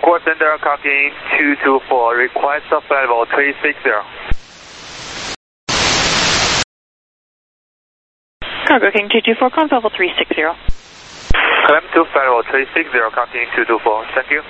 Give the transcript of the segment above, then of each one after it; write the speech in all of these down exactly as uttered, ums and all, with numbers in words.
Squawk Center, copying two two four, request of flight level three six zero. Cargo King two two four, climb level three six zero. Climb to flight level three six zero, copying two two four, thank you.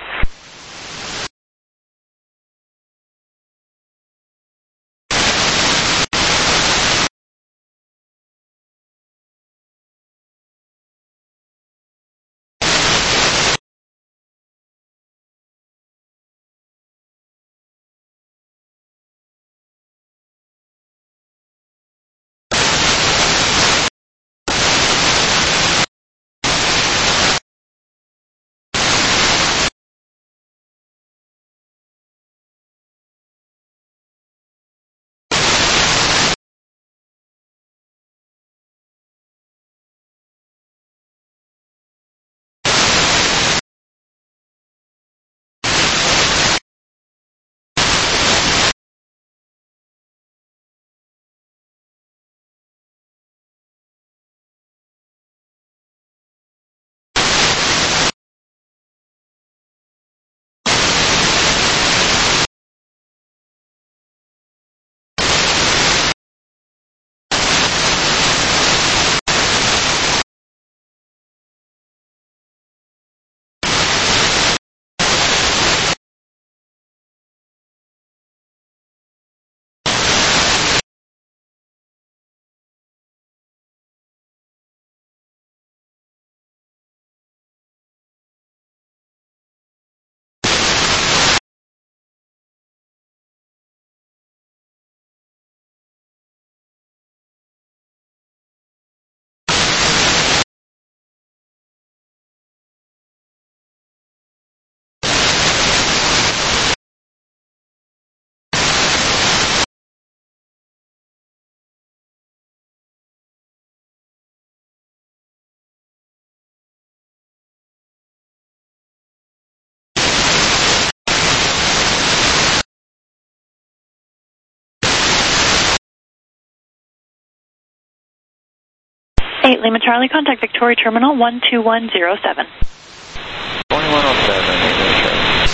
eight Lima Charlie, contact Victoria Terminal one two one zero seven. twenty-one oh seven, eight Lima Charlie.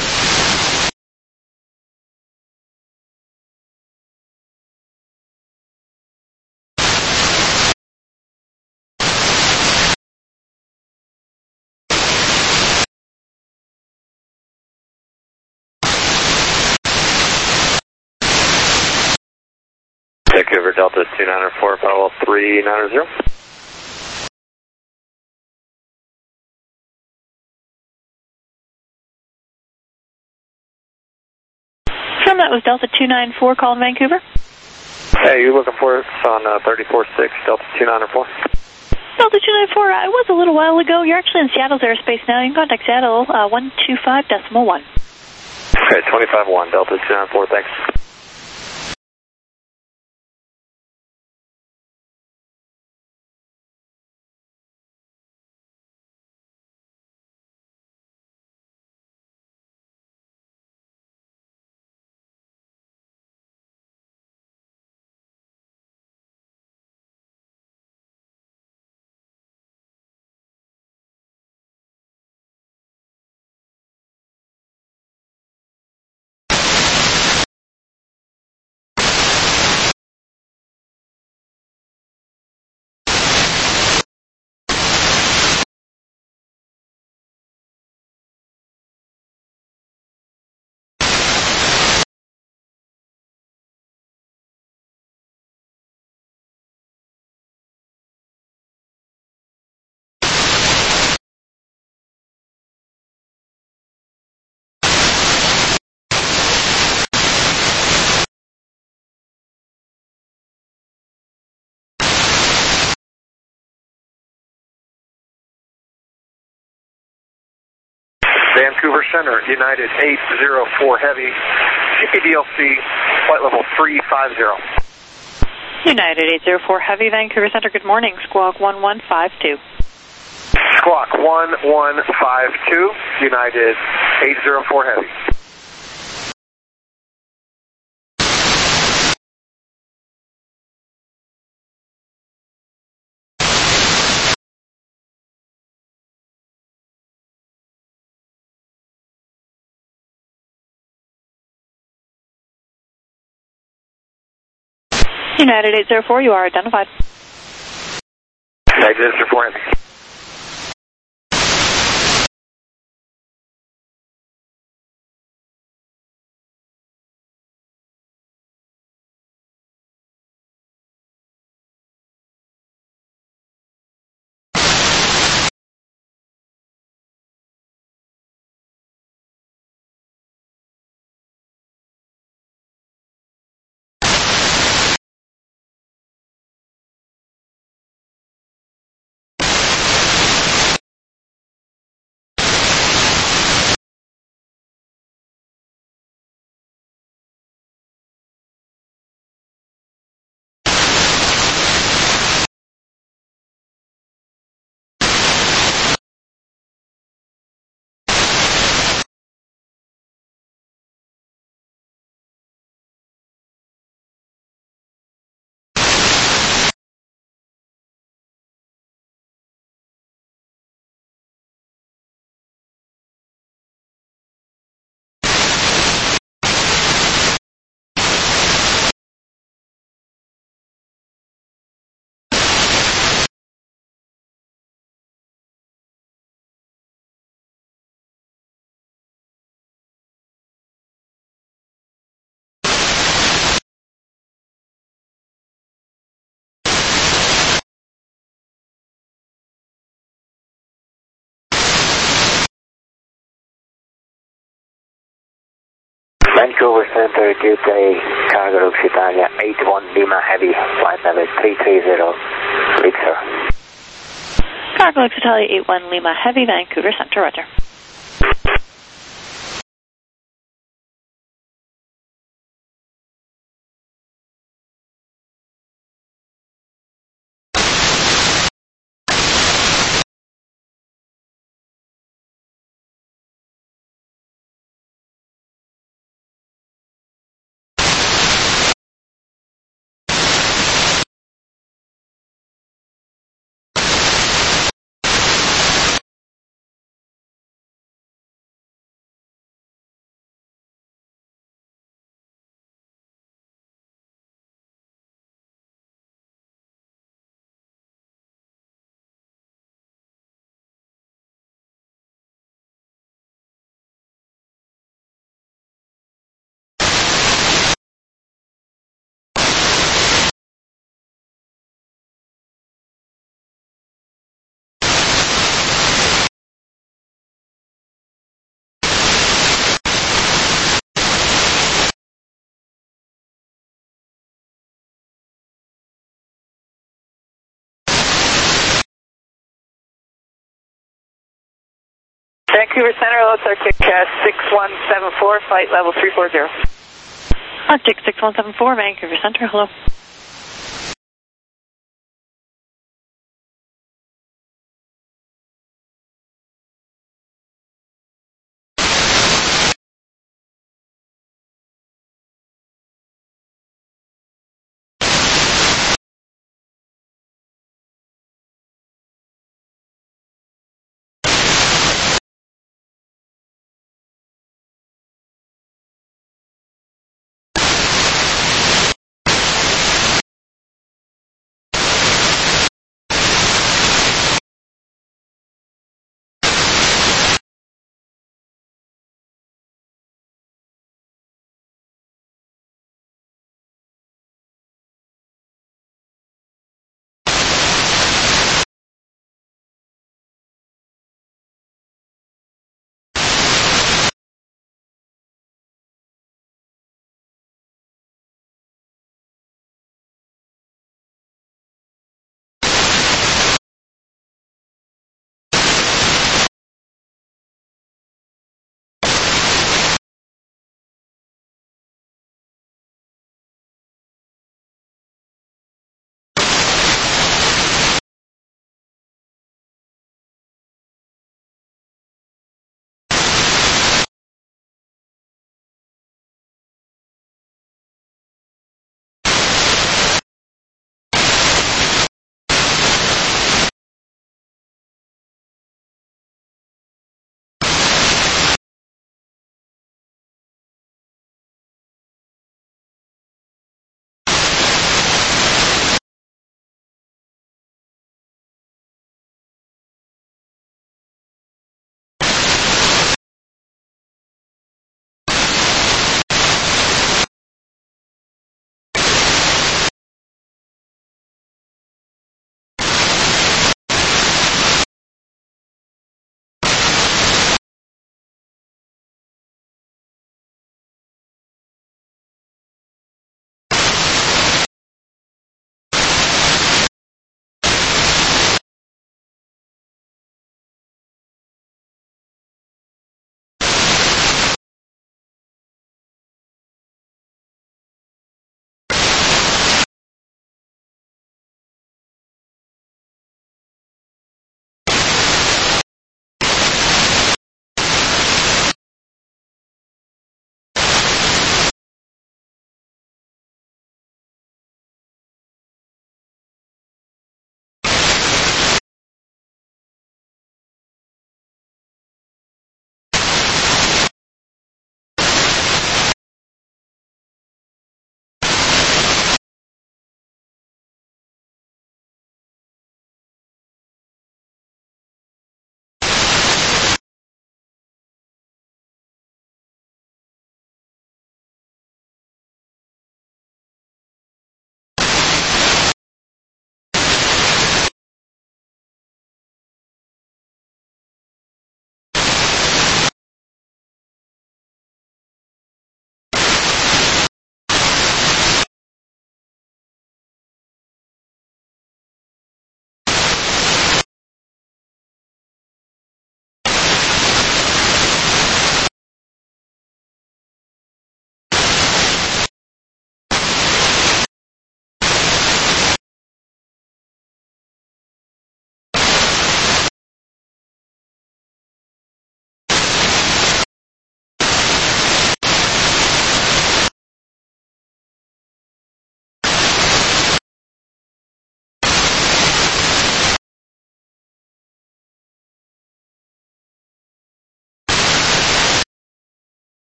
Vancouver Delta two nine four, Powell three nine zero. From that was Delta two nine four calling Vancouver. Hey, you looking for us on uh, thirty-four six, Delta two nine four? Delta two nine four, I was a little while ago. You're actually in Seattle's airspace now. You can contact Seattle uh, one two five decimal one. Okay, twenty-five one, Delta two nine four, thanks. Vancouver Center, United eight zero four Heavy, G P D L C, flight level three five zero. United eight zero four Heavy, Vancouver Center, good morning. Squawk one one five two. Squawk one one five two, United eight zero four Heavy. United eight zero four, you are identified. United eight zero four Heavy. Vancouver Center, good day, Cargo Occitania, eight one Lima Heavy, flight level three three zero, read sir. Cargo Occitania eight one Lima Heavy, Vancouver Center, roger. Vancouver Center, loads Arctic uh, six one seven four, flight level three four zero. Arctic six one seven four, Vancouver Center, hello.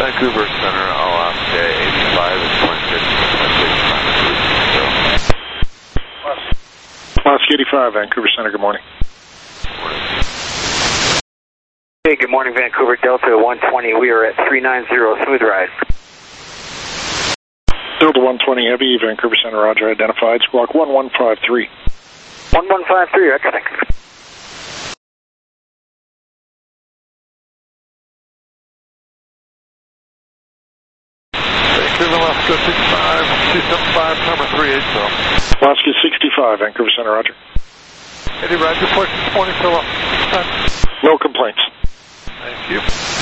Vancouver Center, Alaska, eighty-five and twenty-six. Alaska eighty-five, Vancouver Center, good morning. Hey, good morning, Vancouver Delta one twenty. We are at three nine zero, smooth ride. Delta one twenty Heavy, Vancouver Center, roger, identified. Squawk one one five three. one one five three, Roger, thank you. Vancouver, Alaska sixty-five, two seven five, number three eight zero. Alaska sixty-five, Vancouver Center, roger. Eddie, roger, point twenty, Philip. No complaints. Thank you.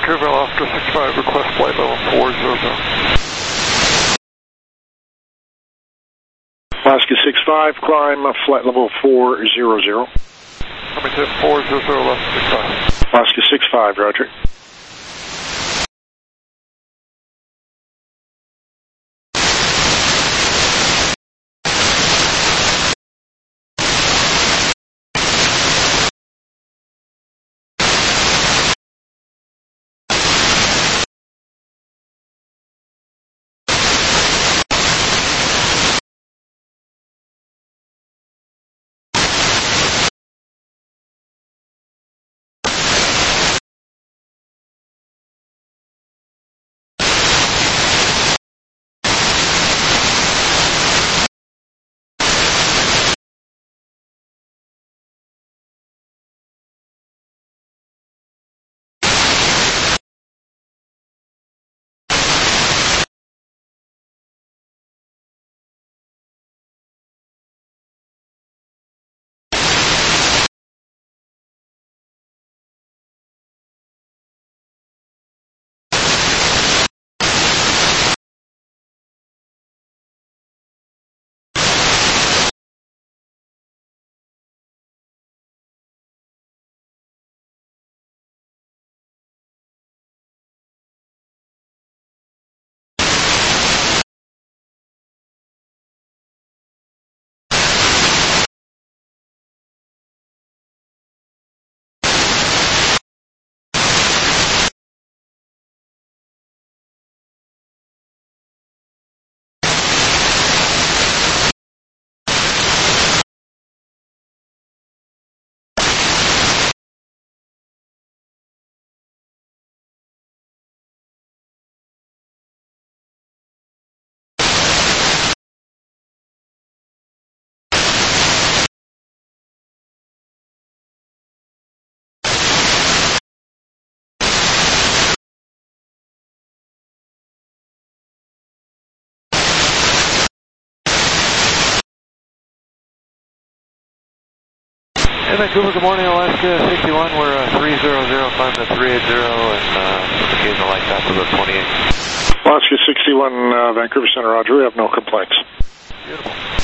Vancouver, Oscar six five, request flight level four zero zero. Alaska six five, climb uh, flight level four zero zero. Coming to four zero zero, left six five. Alaska six five, roger. Hey Vancouver, good morning, Alaska sixty-one, we're uh, three zero zero, climb to three eighty and uh, indicating the light path of the twenty-eight. Alaska sixty-one, uh, Vancouver Center, roger. We have no complaints. Beautiful.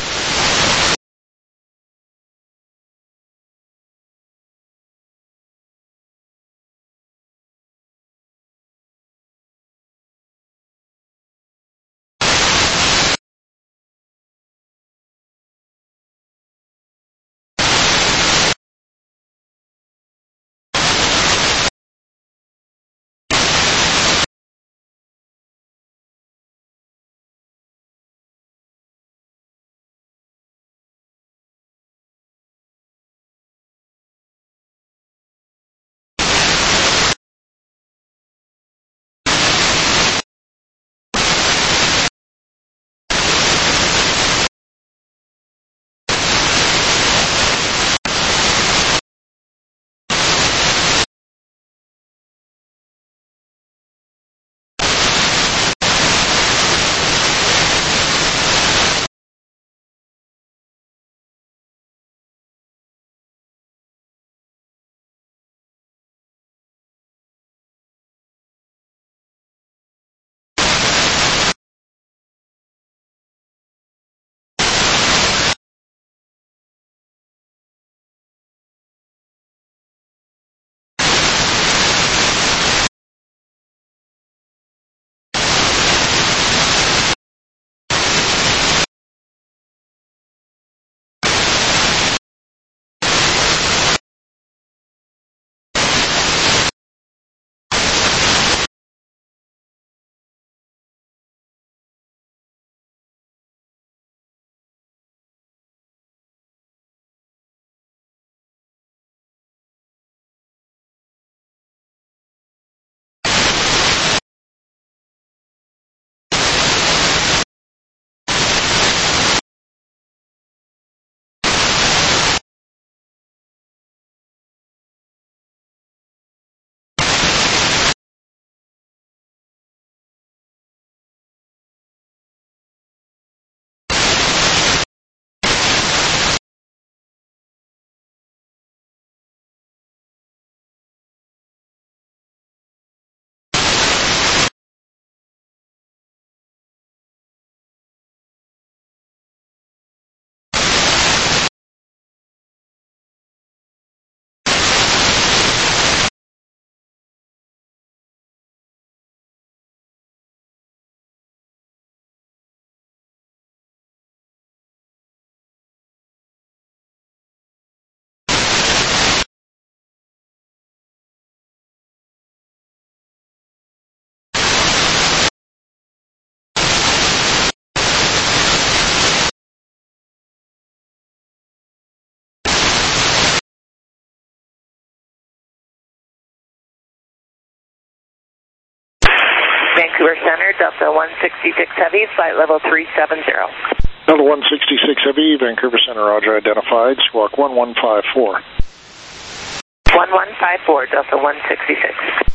Vancouver Center, Delta one sixty-six Heavy, flight level three seven zero. Delta one sixty-six Heavy, Vancouver Center, Roger, identified, squawk one one five four. one one five four, Delta one sixty-six.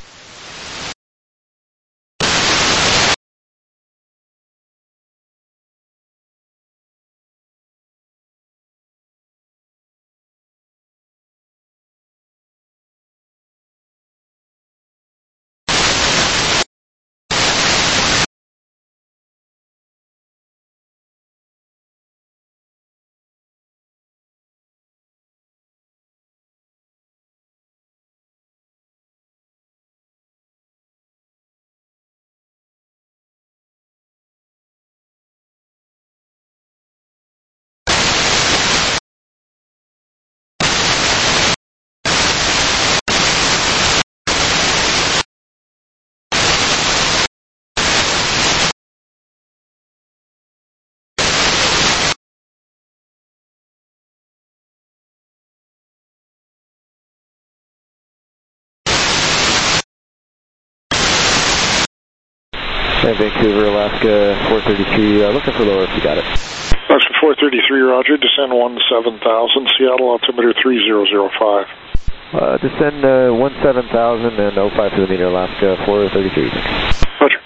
And Vancouver, Alaska, four thirty-three, uh, looking for lower if you got it. Alaska four thirty-three, Roger, descend one seven thousand, Seattle altimeter three zero zero five. Uh, descend uh, one seven thousand and oh five to the meter, Alaska, four thirty-three. Roger.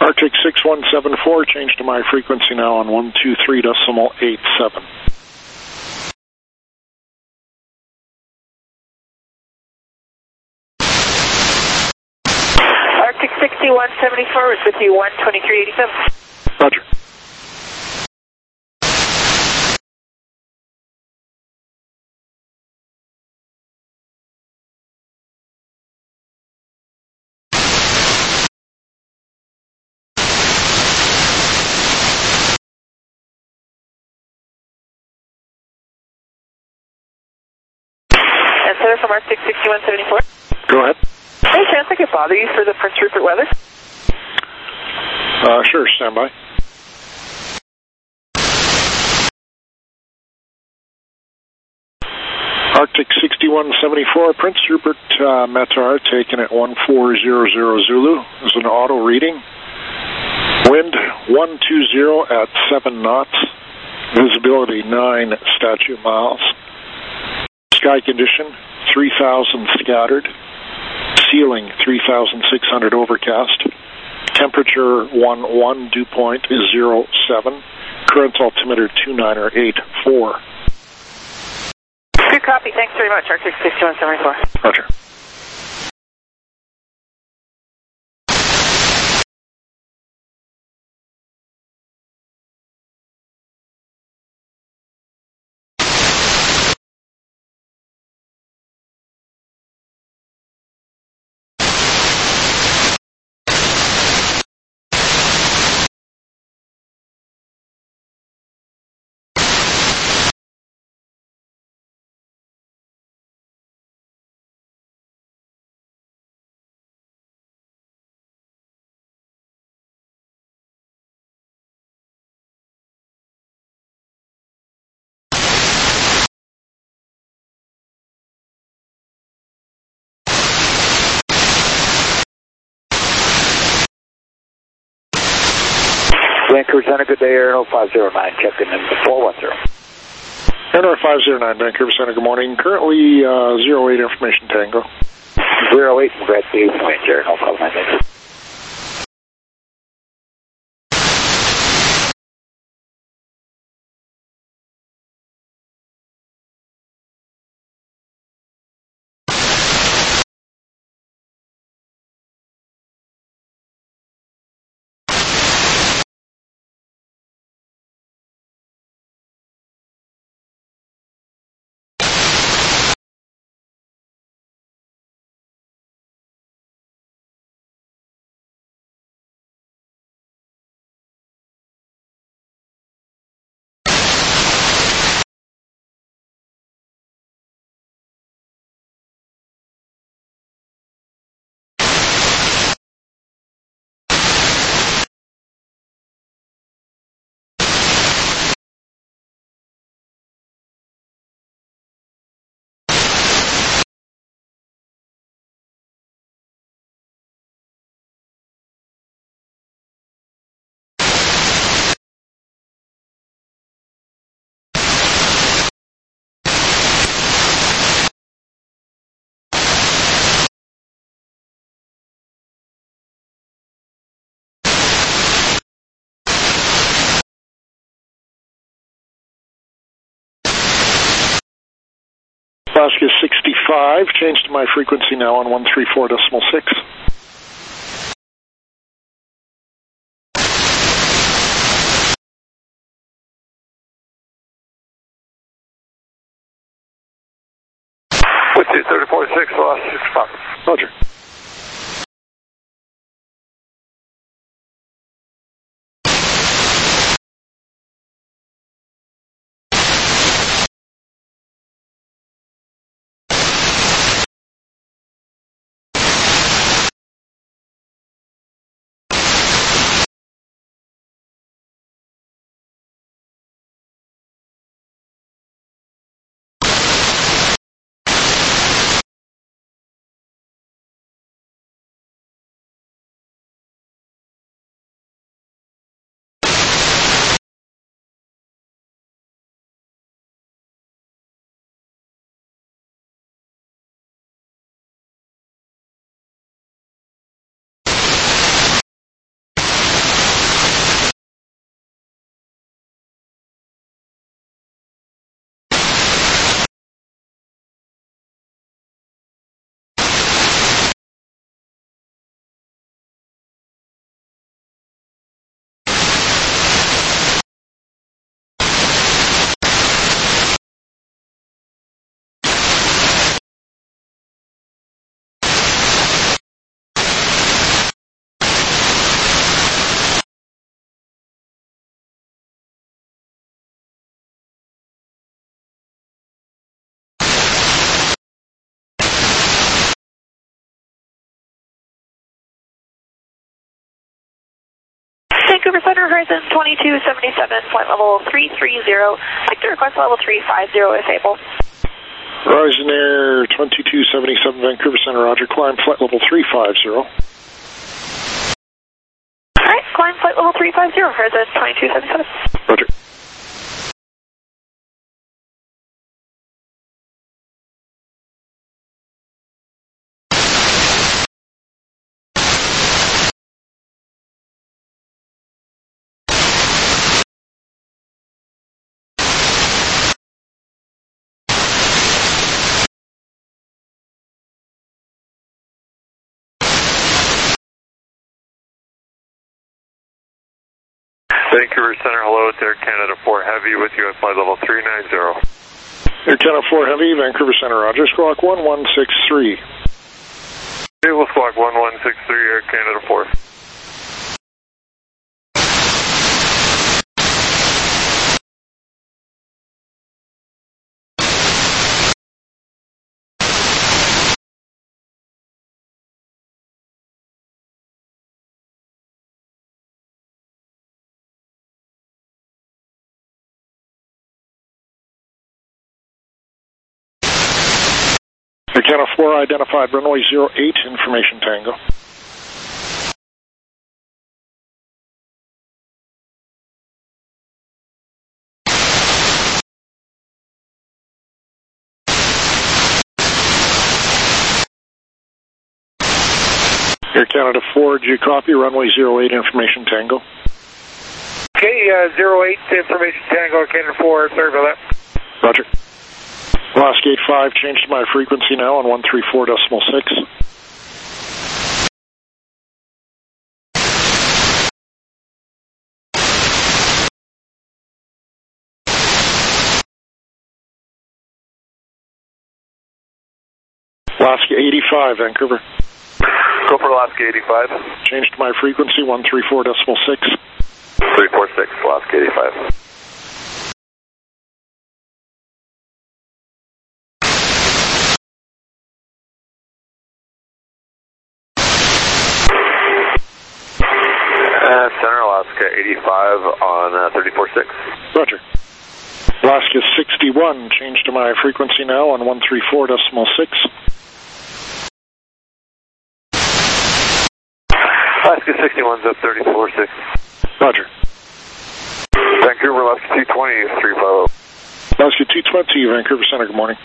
Arctic six one seven four, change to my frequency now on one two three decimal eight seven. Arctic sixty-one seventy-four is with you, one twenty-three eighty-seven. Roger. And Center from Arctic sixty-one seventy-four. Go ahead. Any chance I could bother you for the Prince Rupert weather? Uh, sure, stand by. Arctic sixty-one seventy-four, Prince Rupert uh, Meteor taken at one four zero zero Zulu. There's an auto reading. Wind one two zero at seven knots. Visibility nine statute miles. Sky condition three thousand scattered. Ceiling three thousand six hundred overcast. Temperature one one, dew point is zero seven. Current altimeter two nine eight four. Good copy. Thanks very much, Arctic sixty-one seventy-four. Roger. Vancouver Center, good day, Aero five zero nine, checking in four one zero. Aero five zero nine, Vancouver Center, good morning. Currently uh, zero eight information Tango. zero eight, congrats to you, wind, Aero five zero nine. Alaska sixty-five, change to my frequency now on one three four decimal six. With two thirty-four six, lost six five. Roger. Vancouver Center, Horizon twenty-two seventy-seven, flight level three three zero. I'd like to request level three five zero if able. Horizon Air twenty-two seventy-seven, Vancouver Center, Roger. Climb flight level three five zero. Alright, climb flight level three five zero, Horizon twenty-two seventy-seven. Roger. Vancouver Center, hello, it's Air Canada four Heavy with you at flight level three nine zero. Air Canada four Heavy, Vancouver Center, Roger. Squawk one one six three. Okay, we'll squawk one one six three, Air Canada four. Air Canada four identified runway zero eight, information Tango. Air Canada four, do you copy? Runway zero eight, information Tango. Okay, uh, zero eight, information Tango, Air Canada four, sorry about that. Roger. Alaska eight five, change to my frequency now on one three four decimal six. Alaska eighty-five, Vancouver. Go for Alaska eighty-five. Change to my frequency, one three four decimal six. three four six, Alaska eighty-five. Uh, Center Alaska eighty-five on uh, three four six. Roger. Alaska sixty-one, change to my frequency now on one three four decimal six. Alaska sixty-one's up thirty four six. Roger. Vancouver, Alaska two twenty, three five zero. Alaska two twenty, Vancouver Center, good morning.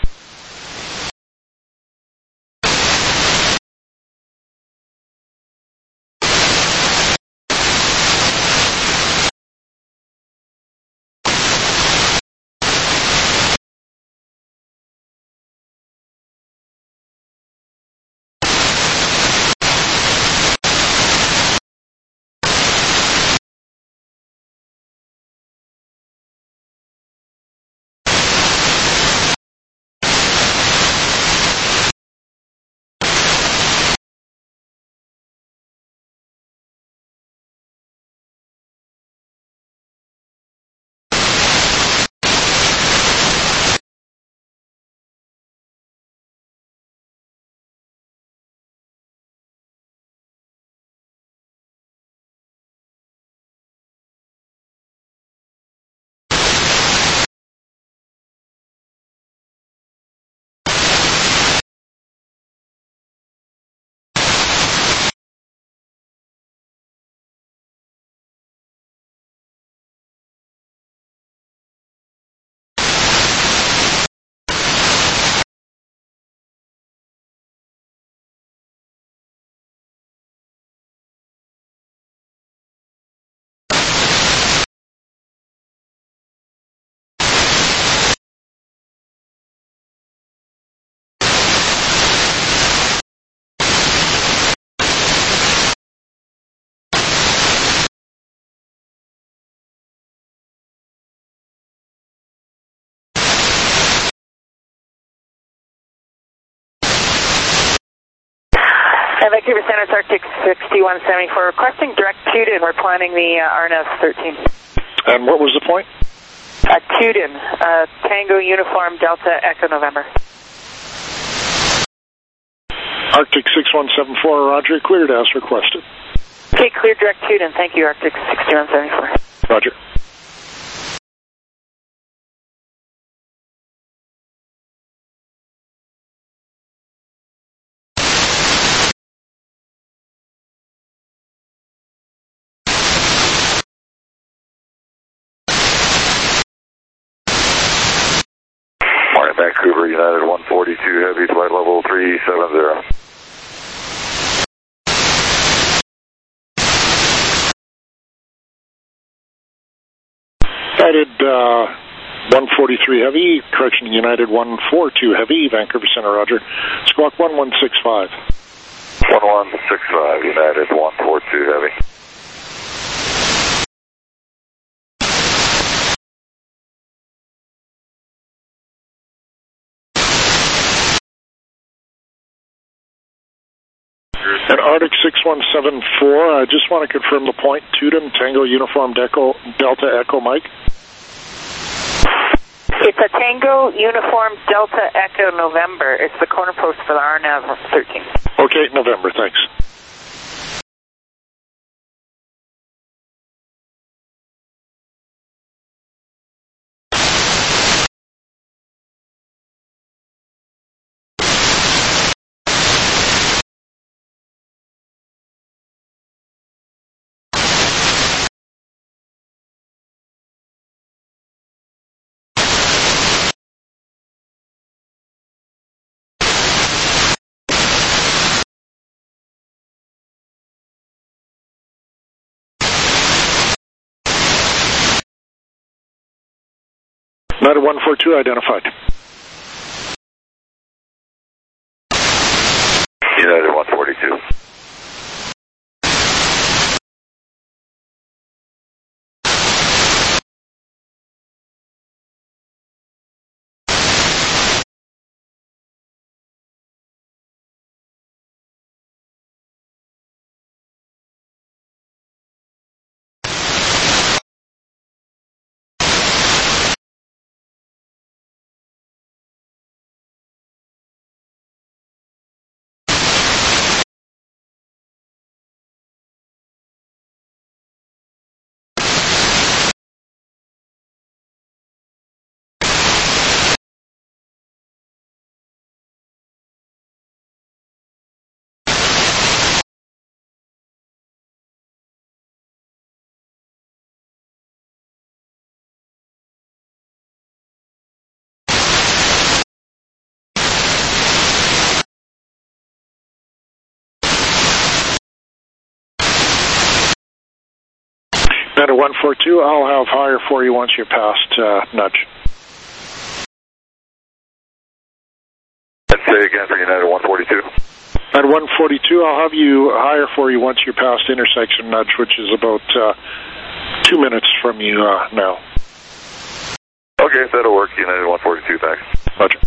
Vancouver Center, Arctic sixty-one seventy-four, requesting direct Tuden. We're planning the uh, R N S thirteen. And what was the point? Uh, Tuden, uh, Tango Uniform Delta Echo November. Arctic six one seven four, Roger, cleared as requested. Okay, clear direct two, and thank you, Arctic sixty-one seventy-four. Roger. Morning, Vancouver, United one forty-two, heavy, flight level three seven zero. United uh, one forty-three Heavy, correction, United one forty-two Heavy, Vancouver Center, roger. Squawk one one six five. one one six five, United one forty-two Heavy. And Arctic six one seven four, I just want to confirm the point, Tudum, Tango, Uniform, Deco, Delta, Echo, Mike. It's a Tango Uniform Delta Echo November. It's the corner post for the R N A V thirteen. Okay, November, thanks. United one forty-two identified. United one forty-two. United one forty-two, I'll have higher for you once you're past uh, nudge. Let's say again for United one forty-two. United one forty-two, I'll have you higher for you once you're past intersection nudge, which is about uh, two minutes from you uh, now. Okay, that'll work, United one forty-two, thanks. Roger.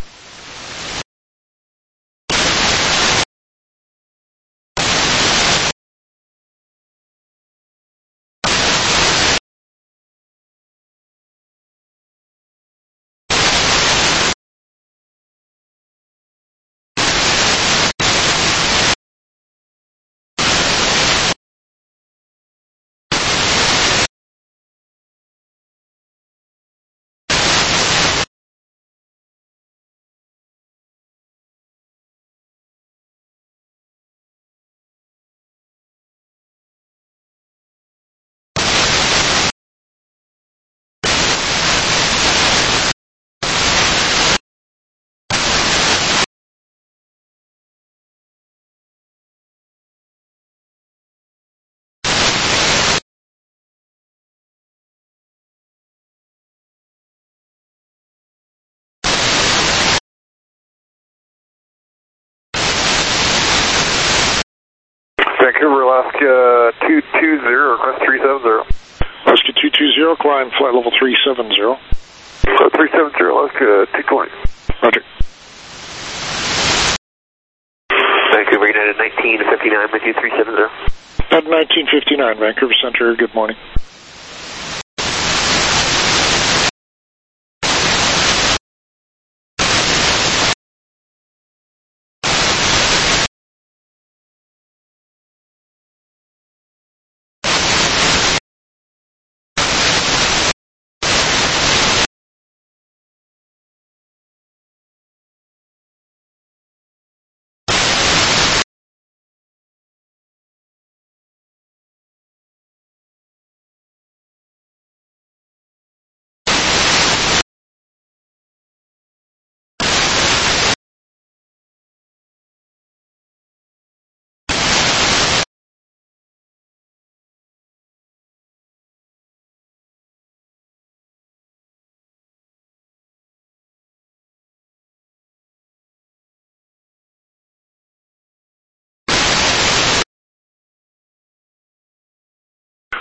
Vancouver, Alaska two two zero, request three seven zero. Alaska two two zero, climb flight level three seven zero. Uh, three seven zero, Alaska two twenty. Roger. Vancouver United nineteen fifty-nine with you, three seven zero. At nineteen fifty-nine, Vancouver Center, good morning.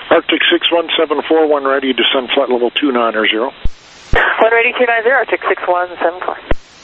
Arctic six one seven four, one ready, descend flight level two nine zero. One ready, two nine zero, Arctic six one seven four.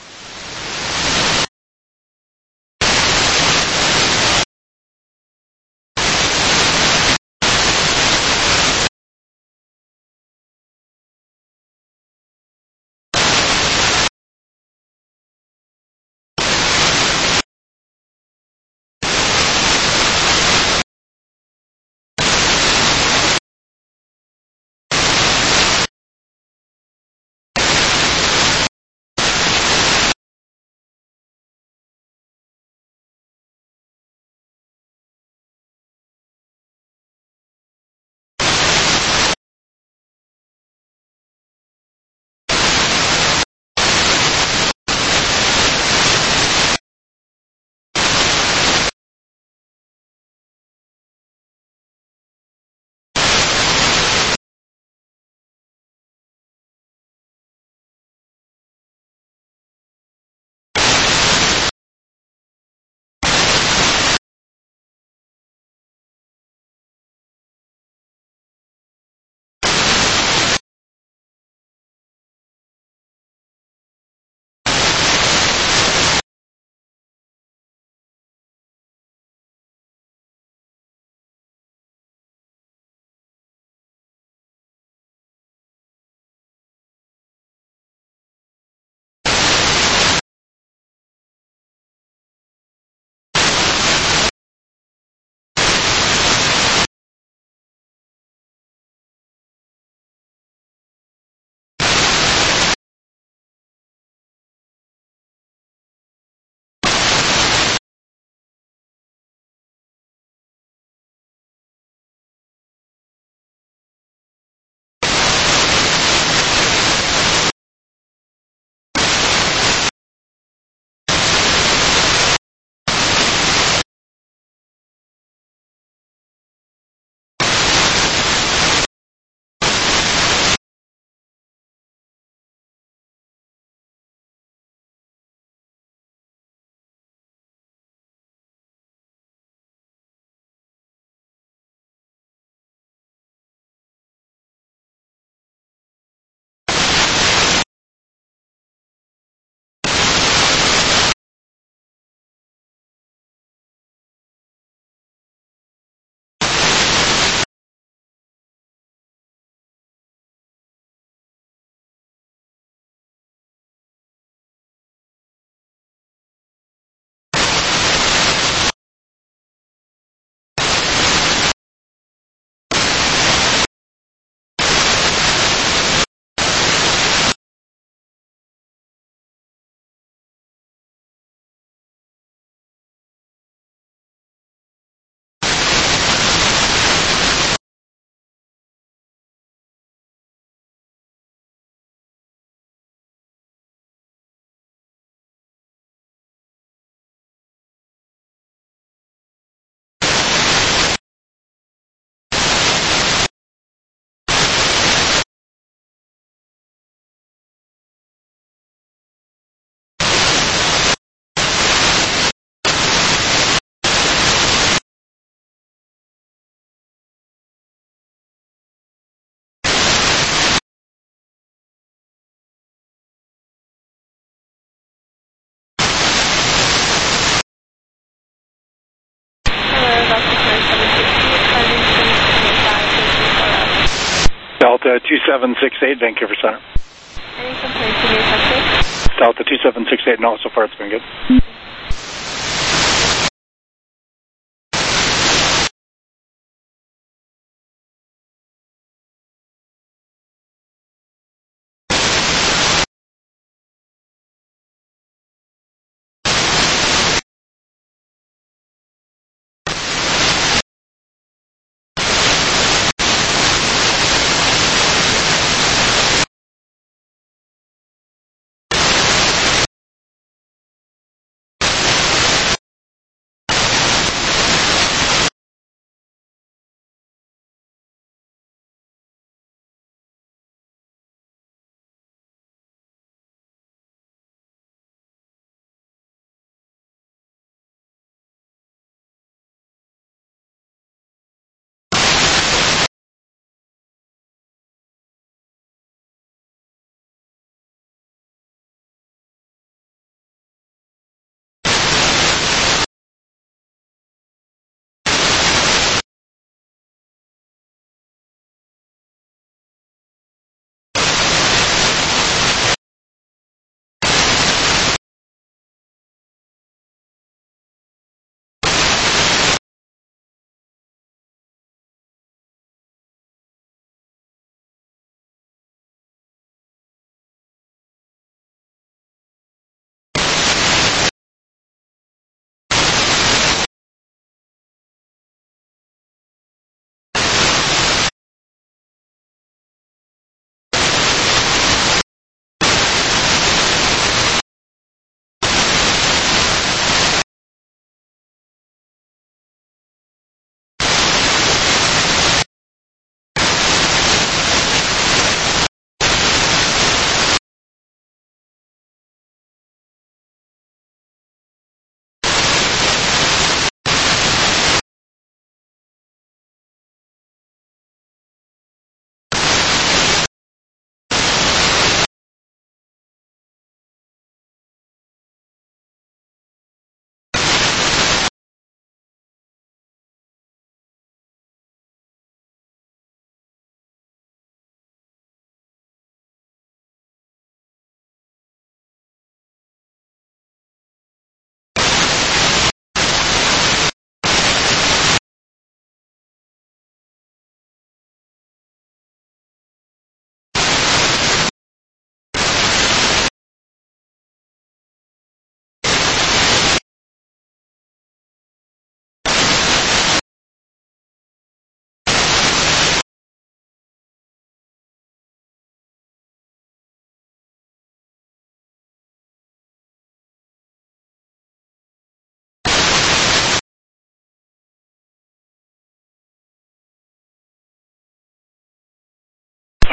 Delta two seven six eight, Vancouver Center. Any complaints in your touch? Delta two seven six eight, no, so far it's been good.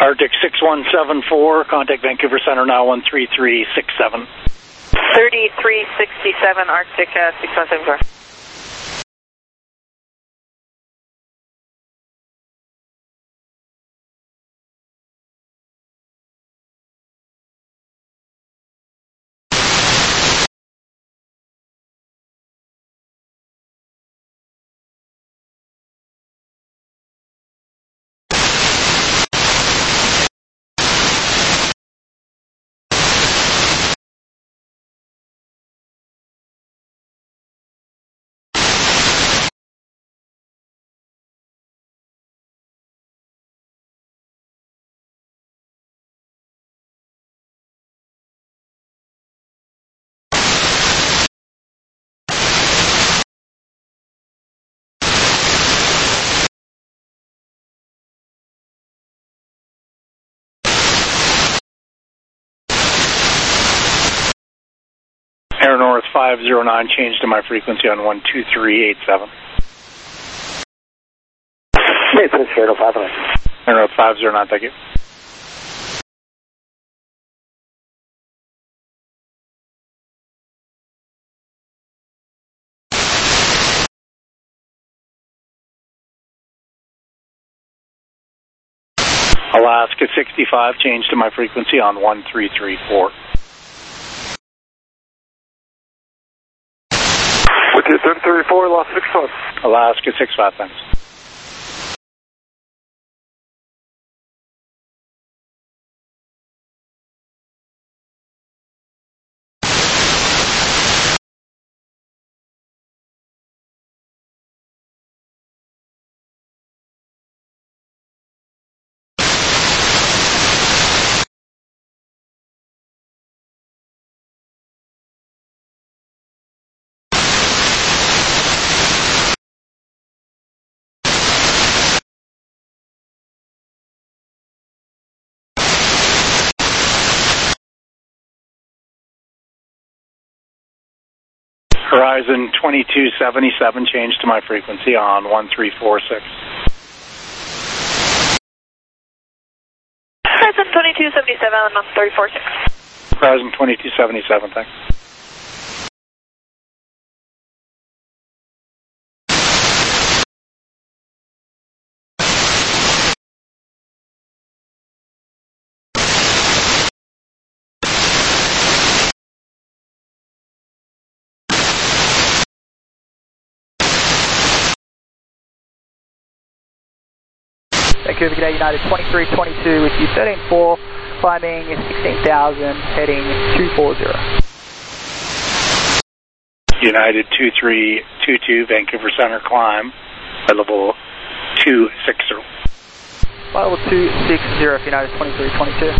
Arctic six one seven four, contact Vancouver Center now one three three six seven. thirty-three sixty-seven, Arctic uh, six one seven four. Air North five zero nine, change to my frequency on one two three eight seven. Hey, please, Air North five zero nine. Air North five zero nine, thank you. Alaska sixty-five, change to my frequency on one three three four. With you, thirty thirty-four, lost six one. Alaska six five, thanks. Horizon twenty-two seventy-seven, change to my frequency on one three four six. Horizon twenty-two seventy-seven on three four six. Horizon twenty-two seventy-seven, thanks. Vancouver, good day, United twenty-three twenty-two with you, thirteen four, climbing sixteen thousand, heading two four zero. United two three two two, Vancouver Center, climb at level two six zero. Level two six zero for United twenty-three twenty-two.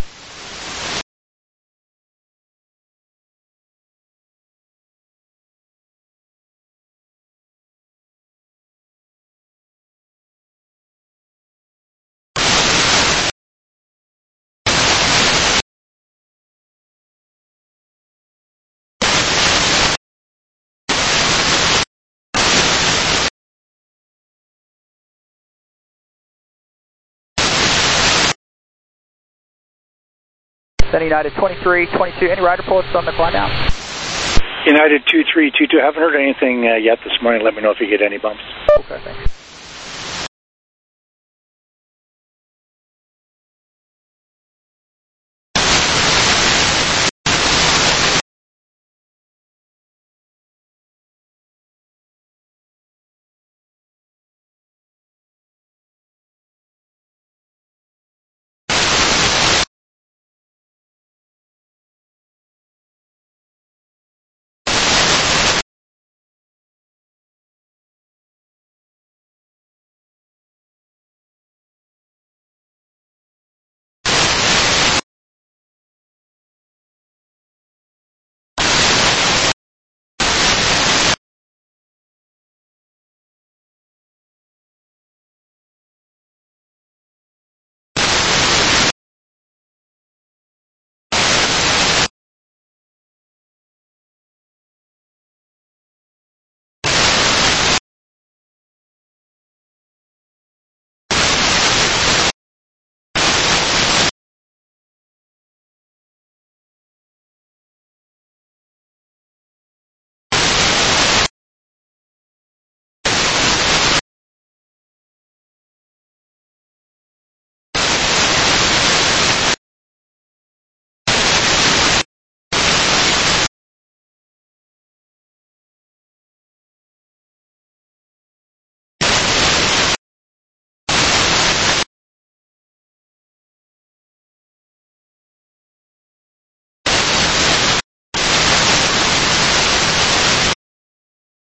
Then United twenty-three twenty-two, any ride reports on the climb out? United two three two two, haven't heard anything uh, yet this morning. Let me know if you get any bumps. Okay, thanks.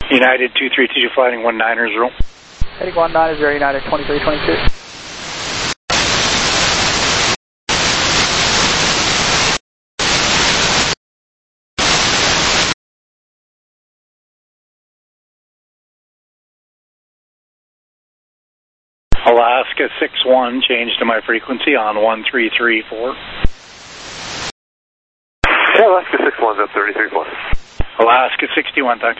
United two three two two flying one niner zero. Heading one nine zero, United twenty-three twenty-two. Alaska six one, change to my frequency on one three three four. Yeah, Alaska six one's at thirty-three plus. Alaska sixty-one, thanks.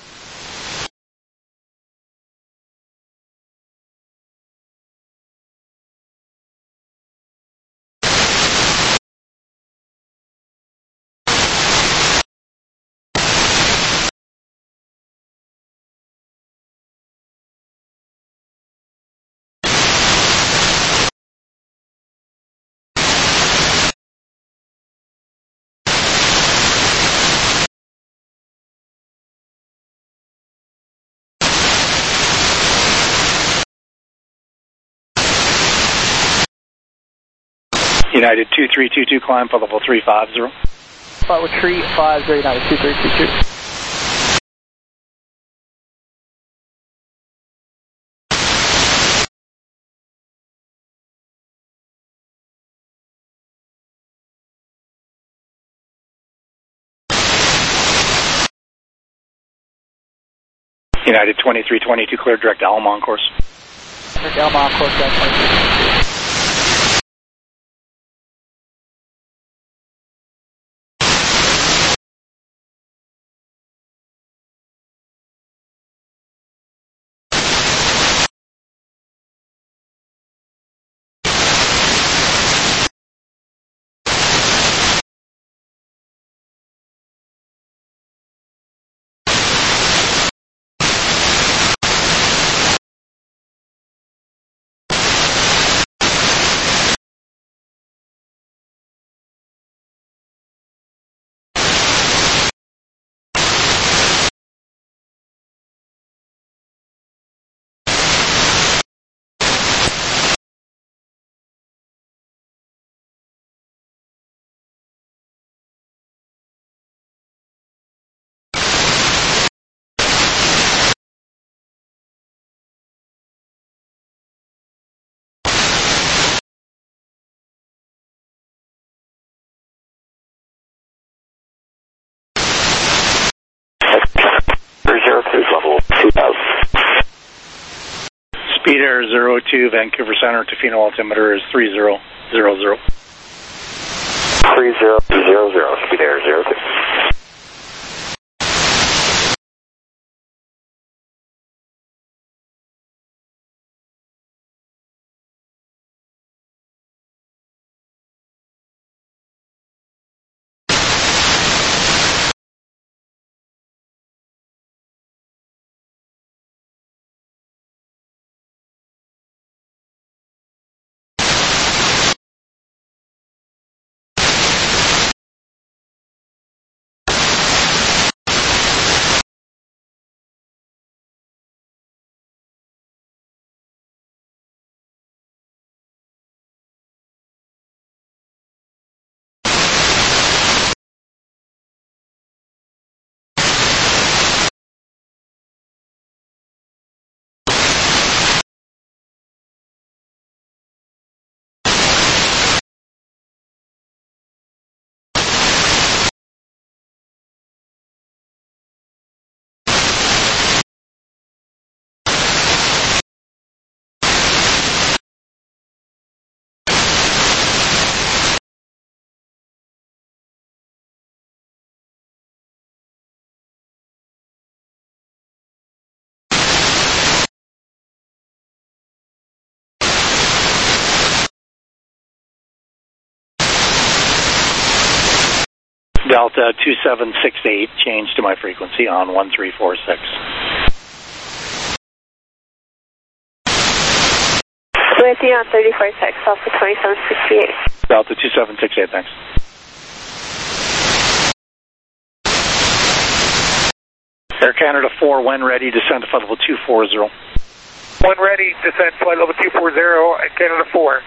United two three two two, climb for level three five zero. Flight with tree five zero, United two three two two. United twenty-three twenty-two, clear direct Alma on course. Direct Alma on course, United twenty-three twenty-two. Level two thousand. Speed Air zero two, Vancouver Center, Tofino altimeter is three zero zero zero. three zero zero zero, Speed Air zero two. Delta two seven six eight, change to my frequency on one three four six. With you on thirty-four six, Alpha twenty-seven sixty-eight. Delta two seven six eight, thanks. Air Canada four, when ready, descend to flight level two four zero. When ready, descend flight level two four zero at Canada four.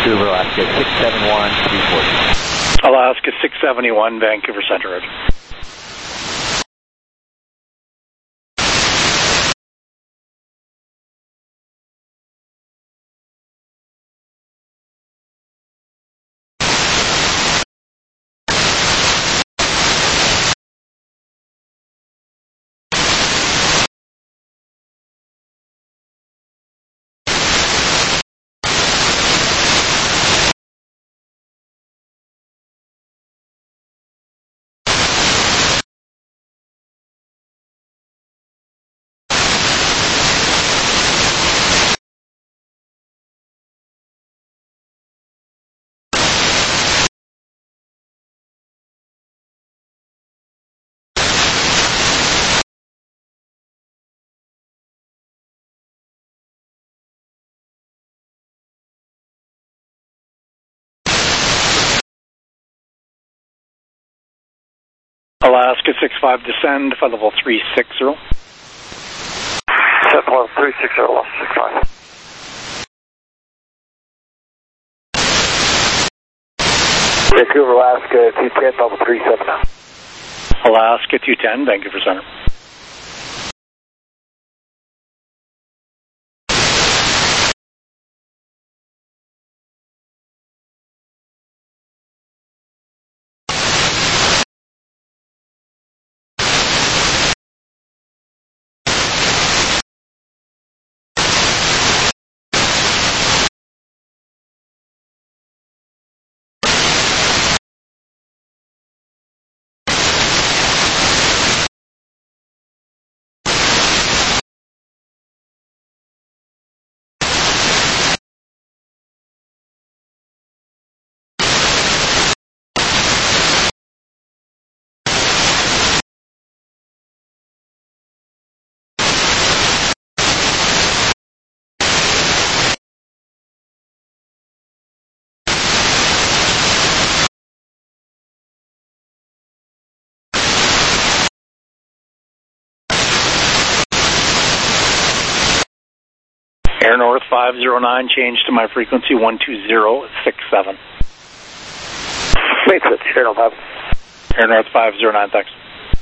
Vancouver, Alaska six seven one, three forty. Alaska six seventy-one, Vancouver Center Road. Alaska six five, descend, flight level three six zero. Set level three six zero, lost six five. Vancouver, Alaska two ten, level three seven now. Alaska two ten, Vancouver Center. Air North five zero nine, change to my frequency one two zero six seven. Wait, switch, Air North five. Air North five zero nine, thanks.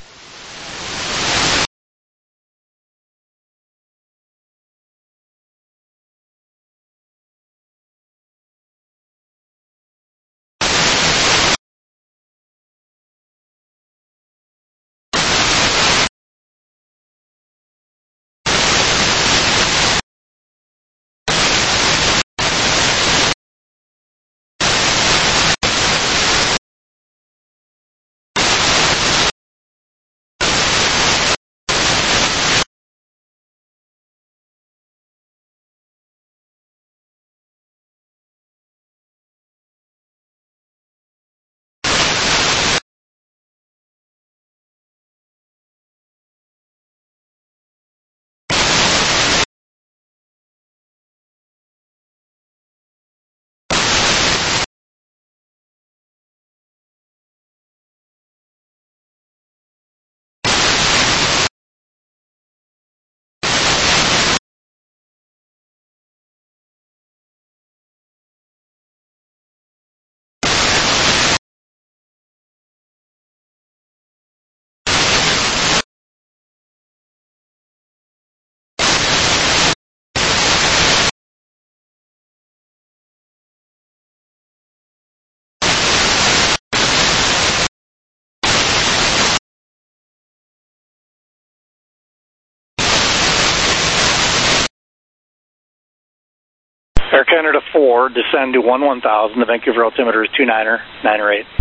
Air Canada four, descend to one one thousand. The Vancouver altimeter is two niner, niner eight.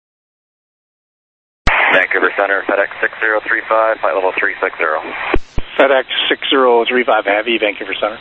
Vancouver Center, FedEx six zero three five, flight level three six zero. FedEx six zero three five Heavy, Vancouver Center.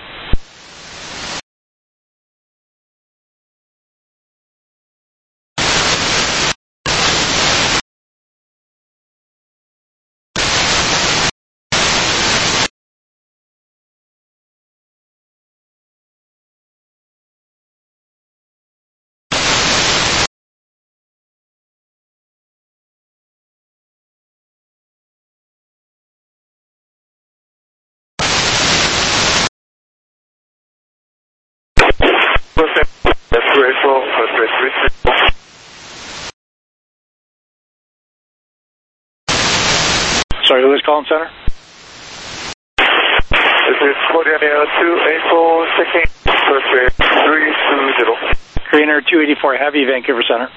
Sorry, who is calling center? This is Korean Air two eight four, checking first rate three two zero. Korean Air two eighty-four Heavy, Vancouver Center.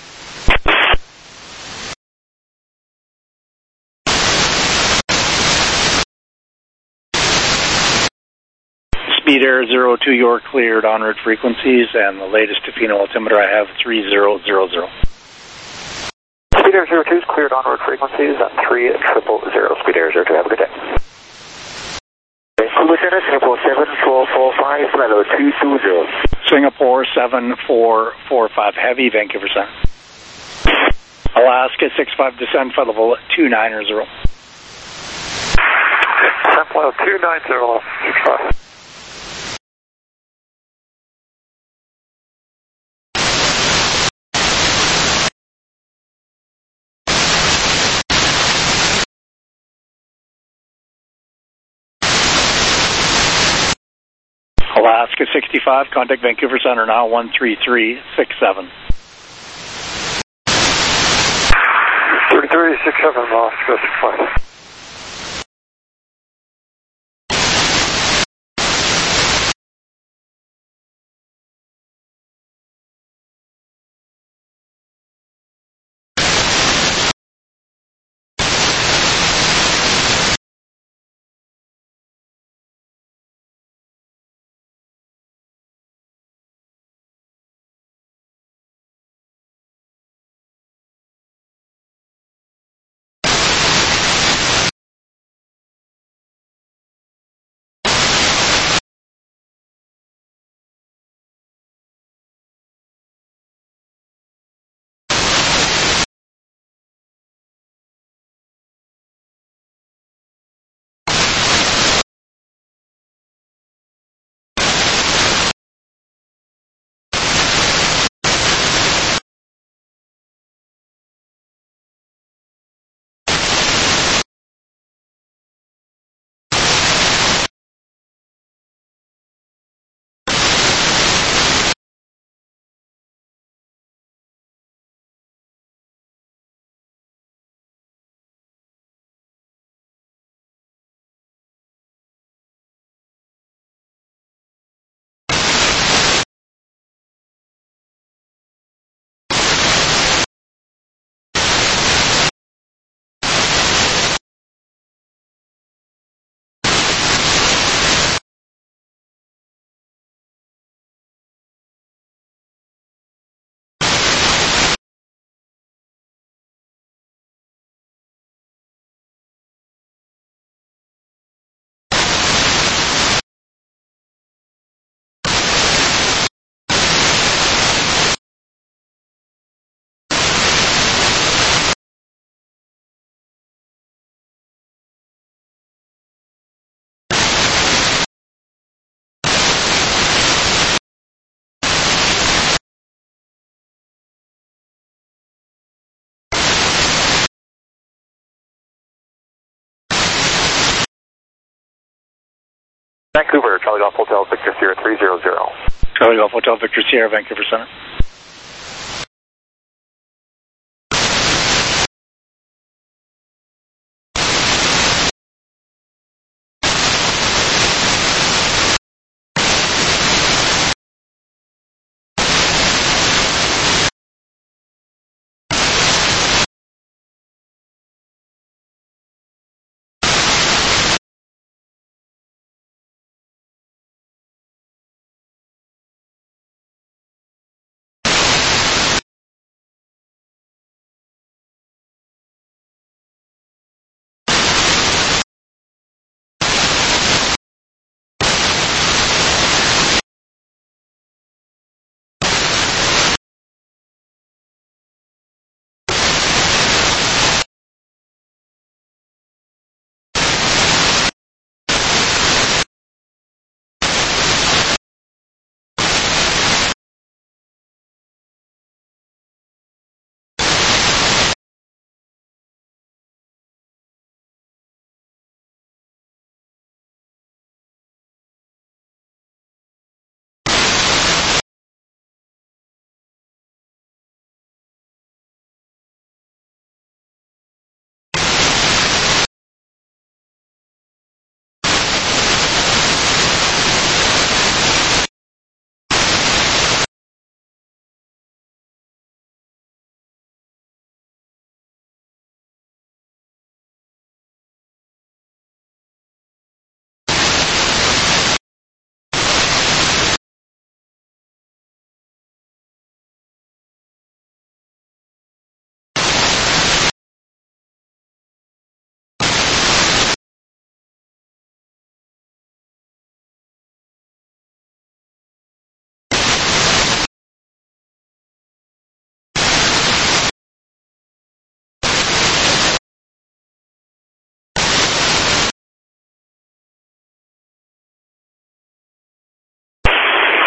Speed Air zero two, you're cleared en route frequencies, and the latest Tofino altimeter I have three zero zero zero. Speed Air zero two is cleared en route frequencies at three triple zero. Speed Air zero two, have a good day. Lieutenant, Singapore seven four four five, level two two zero. Singapore seven four four five Heavy, Vancouver Center. Alaska six five descend, flight level two nine zero. Descent level two nine zero, six five. Alaska sixty-five, contact Vancouver Center now, one three three six seven. three three six seven, Alaska sixty-five. Vancouver, Charlie Golf Hotel, Victor Sierra three zero zero. Charlie Golf Hotel, Victor Sierra, Vancouver Center.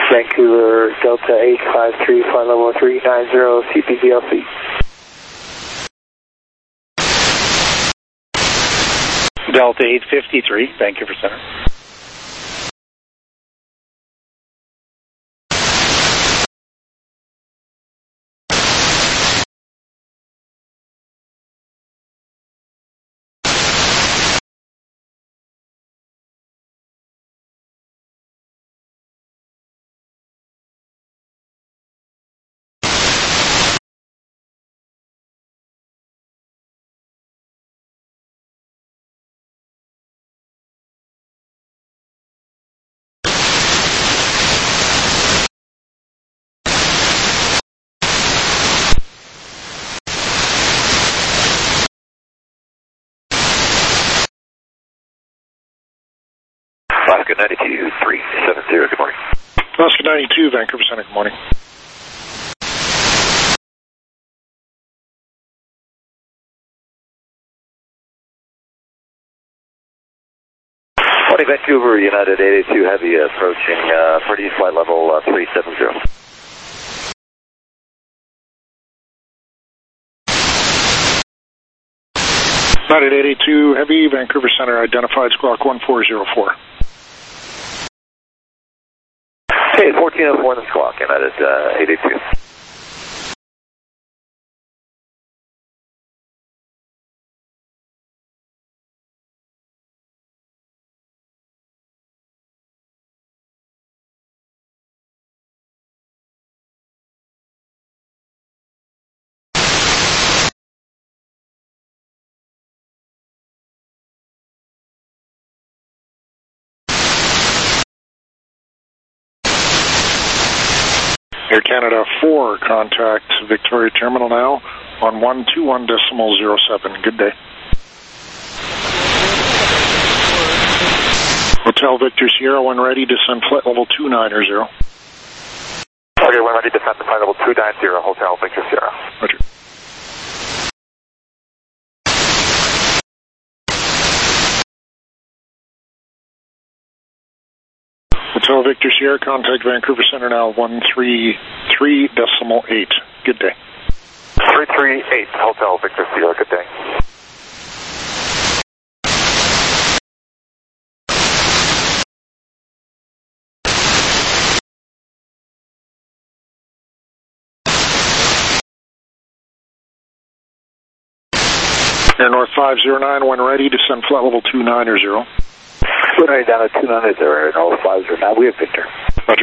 Vancouver Delta eight five three, flight level three nine zero, C P V L C. Delta eight fifty-three, Vancouver Center. Alaska ninety-two three seven zero, good morning. Alaska ninety-two, Vancouver Center, good morning. Morning, Vancouver, United eight eight two Heavy approaching uh, pretty flight level uh, three seven zero. United eight eight two Heavy, Vancouver Center, identified squawk one four zero four. Okay, fourteen oh four in the squawk, United uh, eight eight two. Air Canada four, contact Victoria Terminal now on one two one decimal zero seven. Good day. Hotel Victor Sierra, when ready, descend flight level two nine zero. Okay, when ready, descend to flight level two nine zero, Hotel Victor Sierra. Roger. Hotel Victor Sierra, contact Vancouver Center now, one three three decimal eight. Good day. three three eight, Hotel Victor Sierra, good day. Air North five zero nine, when ready, descend flight level two nine zero. We're right down at two nine zero, Air North five zero nine, we have Victor. Roger.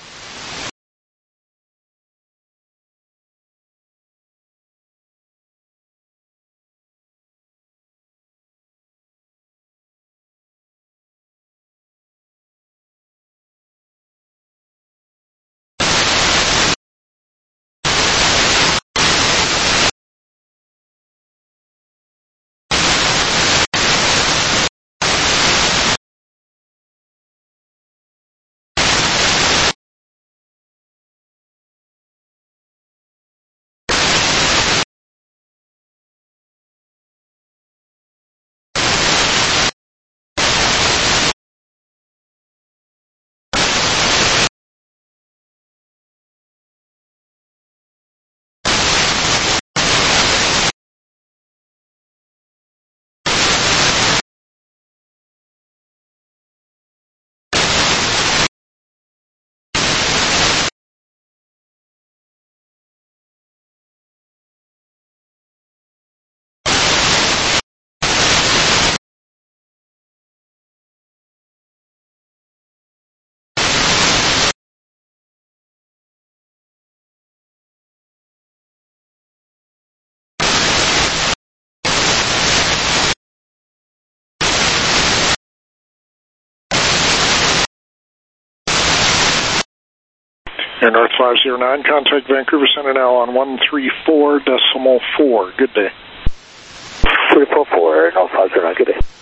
Air North five zero nine, contact Vancouver Center now on one three four decimal four. Good day. three four four, Air North five zero nine, good day.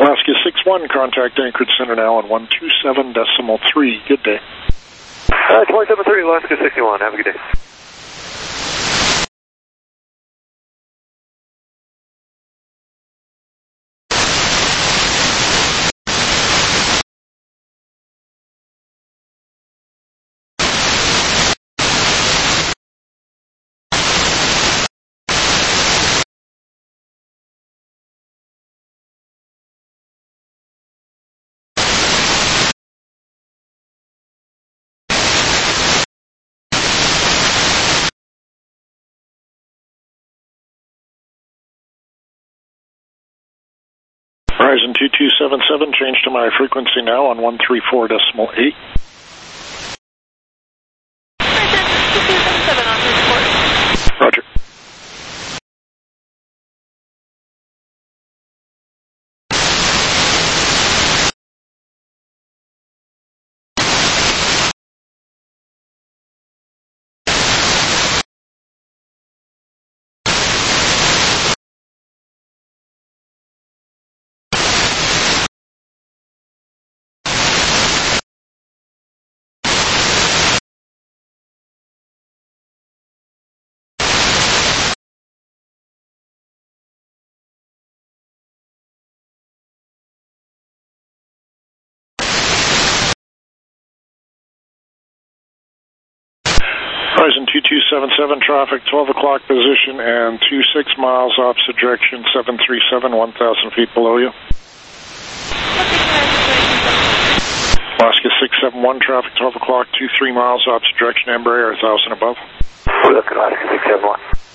Alaska six one, contact Anchorage Center now on one two seven decimal three. Good day. Uh, twenty-seven three, Alaska sixty-one. Have a good day. Horizon two two seven seven, change to my frequency now on one three four decimal eight. Horizon two two seven seven on report. Roger. Horizon two two seven seven, traffic twelve o'clock position and two six miles opposite direction, seven three seven, one thousand feet below you. Alaska six seven one, traffic twelve o'clock, two three miles opposite direction, Embraer, one thousand above. We're looking at Alaska six seven one.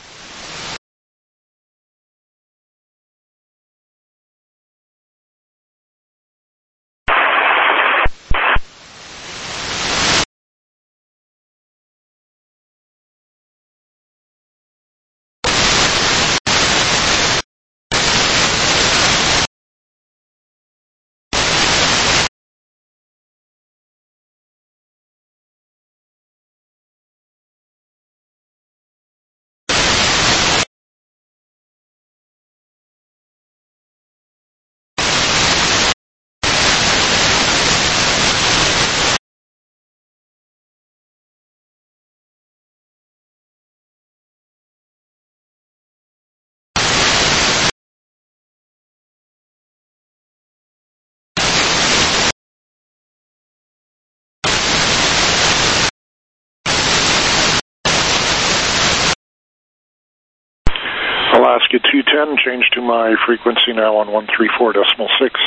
Alaska two ten, change to my frequency now on one three four decimal six.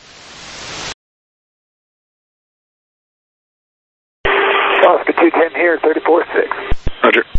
Alaska two ten here, thirty-four six. Roger.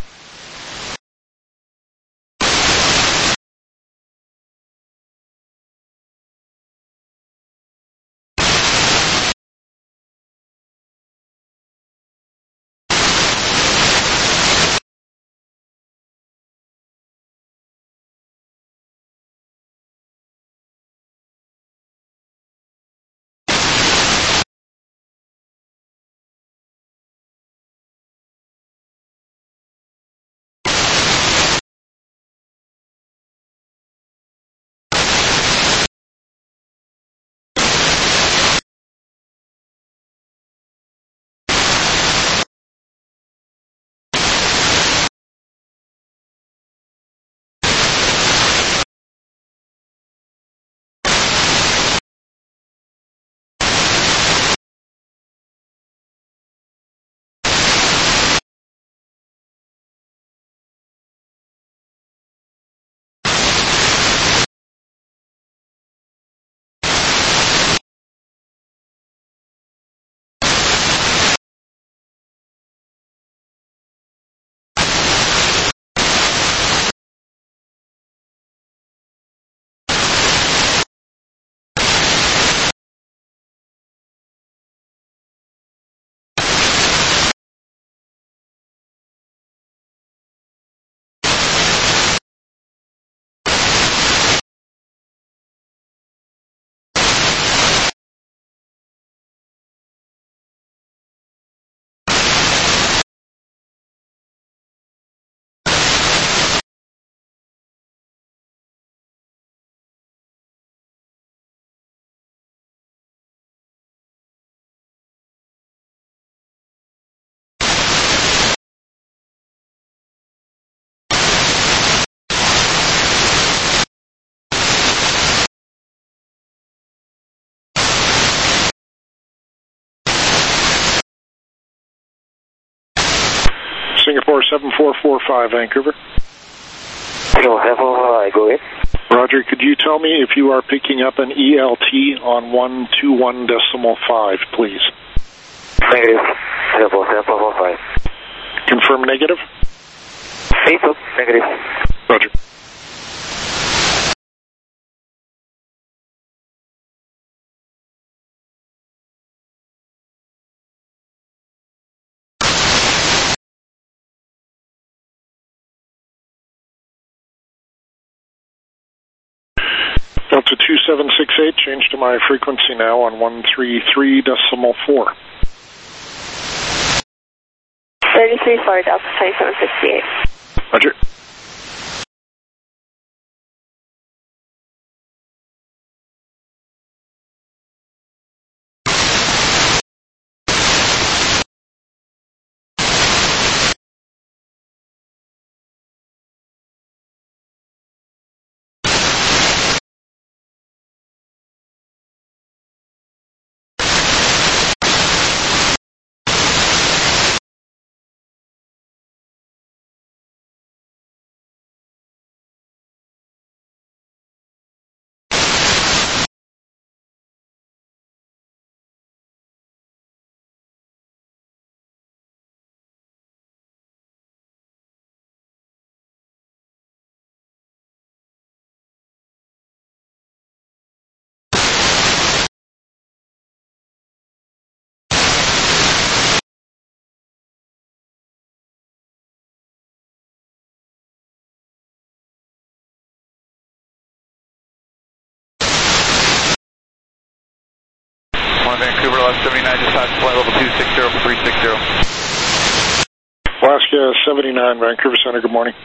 Singapore seven four four five, Vancouver. Singapore seven four four five, go ahead. Roger, could you tell me if you are picking up an E L T on one two one decimal five, please? Negative. Singapore seven four four five. Confirm negative? People, negative. Roger. Delta two seven six eight, change to my frequency now on one three three decimal four. thirty-three four, Delta twenty-seven sixty-eight. Roger. Vancouver, Alaska seventy-nine, dispatch flight level two six zero for three six zero. Alaska seventy-nine, Vancouver Center, good morning.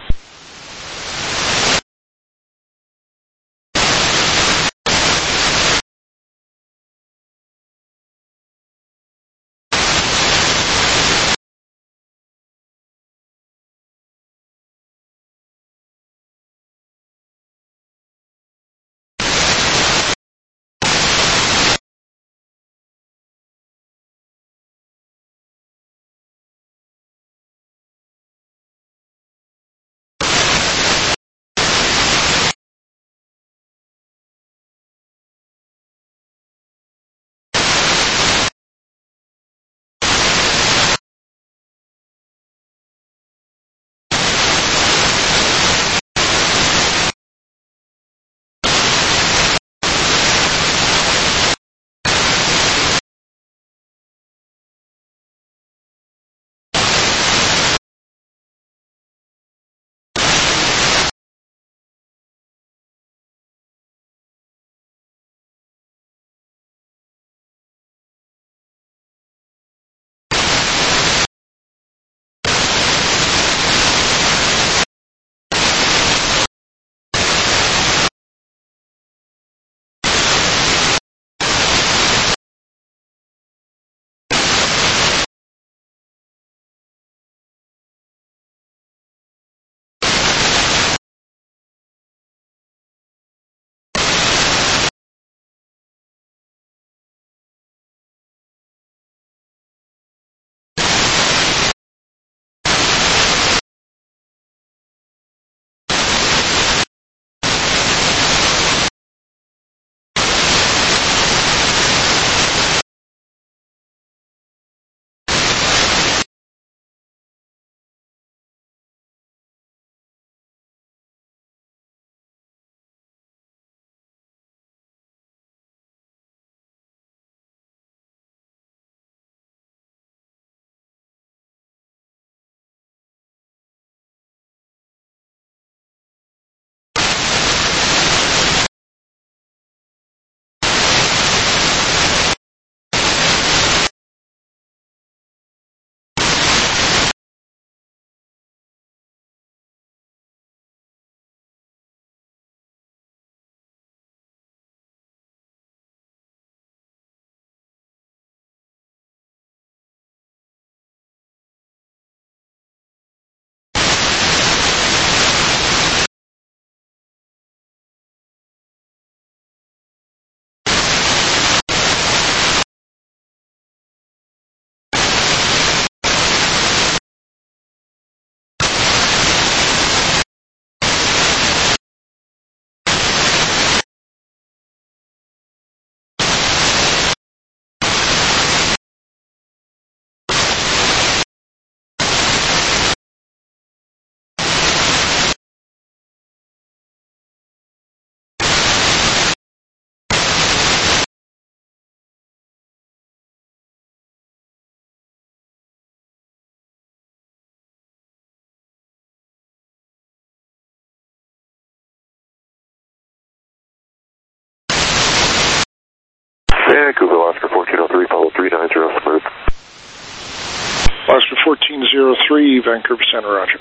Vancouver, Oscar fourteen oh three, follow three nine zero, smooth. Oscar fourteen oh three, Vancouver Center, roger.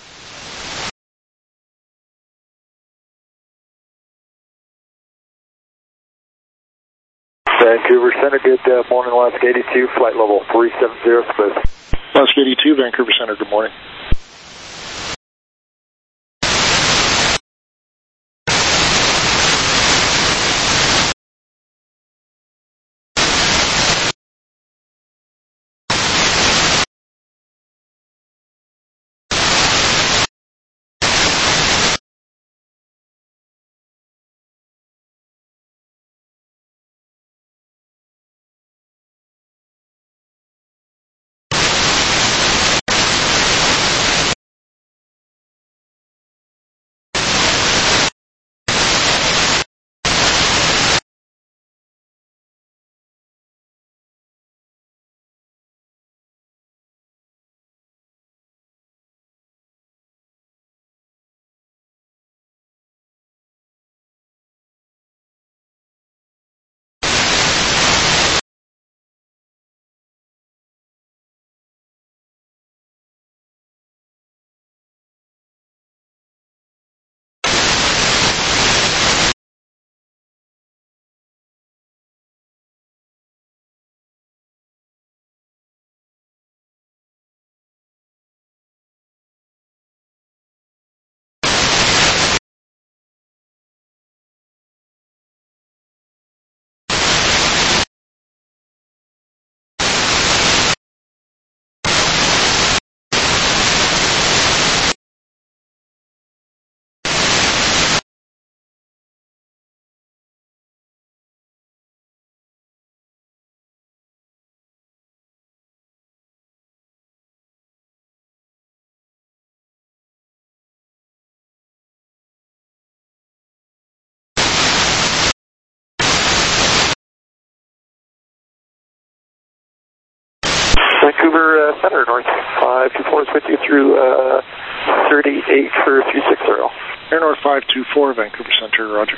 Vancouver Center, good uh, morning, Alaska eighty-two, flight level three seven zero, smooth. Alaska eighty-two, Vancouver Center, good morning. Vancouver uh, Center, North five two four is with you through uh, thirty-eight for three six zero. Air North five two four, Vancouver Center, roger.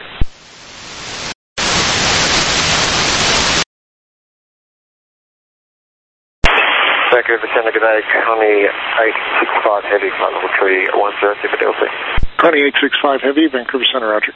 Vancouver Center, good night, Connie eight six five Heavy, flight level three one zero, Fidelity. Connie eight six five Heavy, Vancouver Center, roger.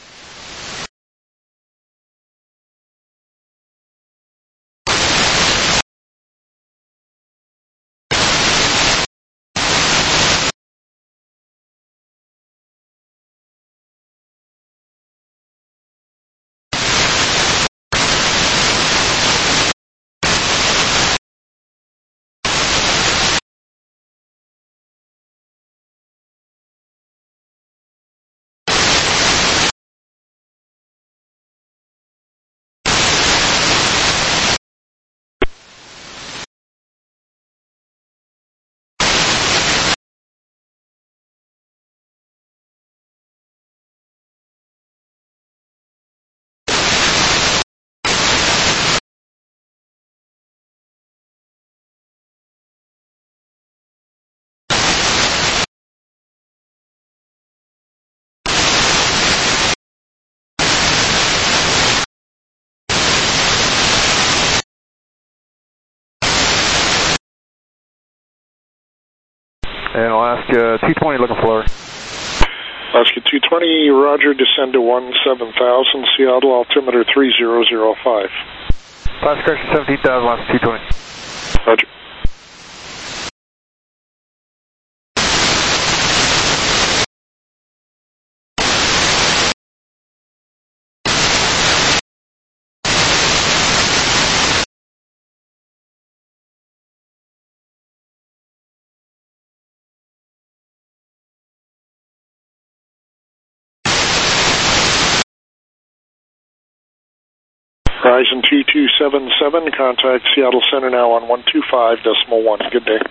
And Alaska two twenty looking for. Alaska two twenty, roger, descend to one seven thousand, Seattle, altimeter three zero zero five. Last correction seventeen thousand, Alaska two twenty. Roger. Horizon two two seven seven, contact Seattle Center now on one two five decimal one. Good day.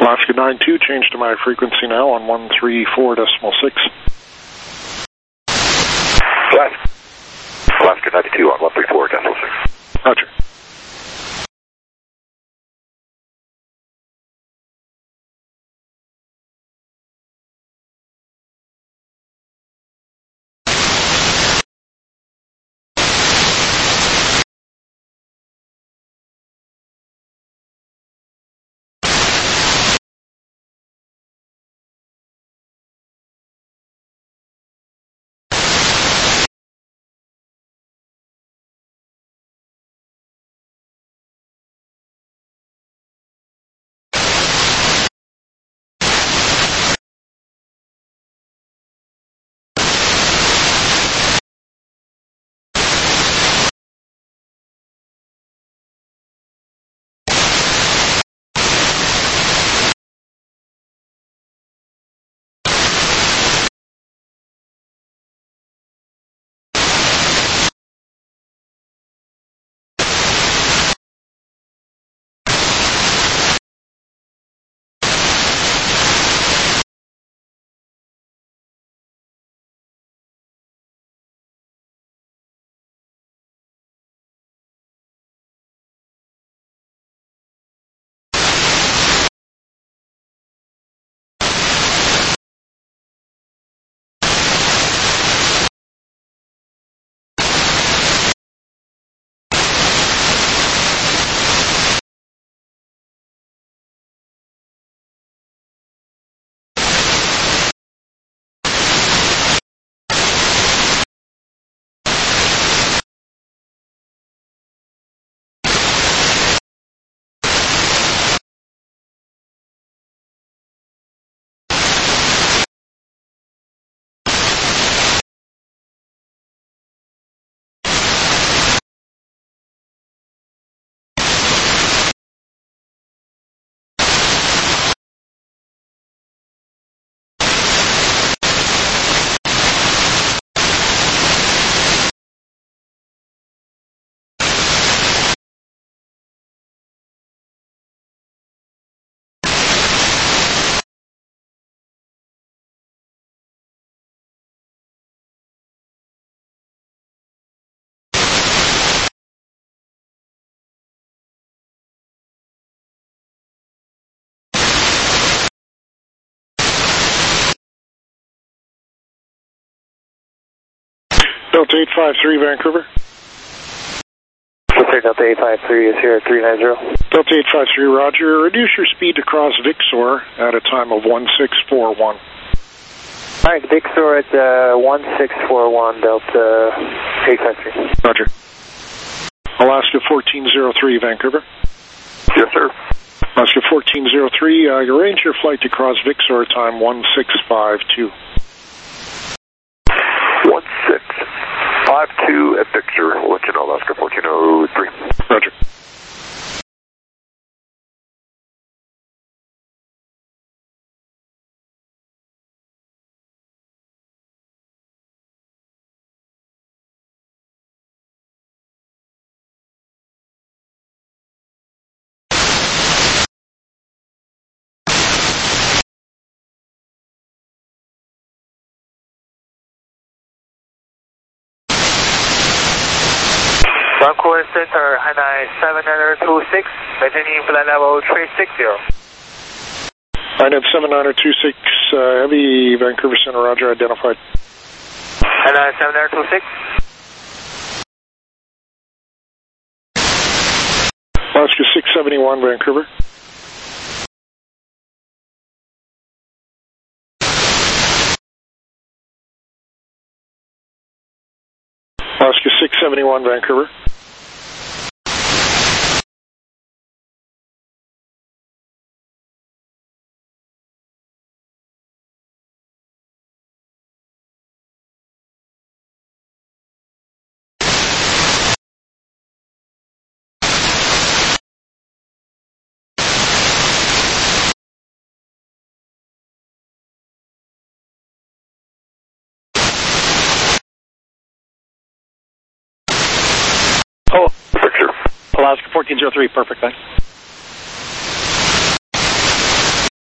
Alaska nine two, change to my frequency now on one three four decimal six. Alaska, Alaska ninety-two on one three four decimal six. Roger. Delta eight five three, Vancouver. Delta eight five three is here at three nine zero. Delta eight five three, roger. Reduce your speed to cross Vixor at a time of one six four one. All right, Vixor at uh, one six four one, Delta eight five three. Roger. Alaska fourteen zero three, Vancouver. Yes, sir. Alaska fourteen zero three, uh, arrange your flight to cross Vixor at time one six five two. one six five two at Vixor. We'll let you know, Alaska fourteen oh three. Roger. Vancouver Center, Hanoi seven nine two six, maintaining flight level three six zero. Hanoi seven nine two six, uh, heavy, Vancouver Center, roger, identified. Hanoi seven nine two six. Alaska six seventy-one, Vancouver. Alaska six seventy-one, Vancouver. Oh, Alaska fourteen zero three, perfect, thanks.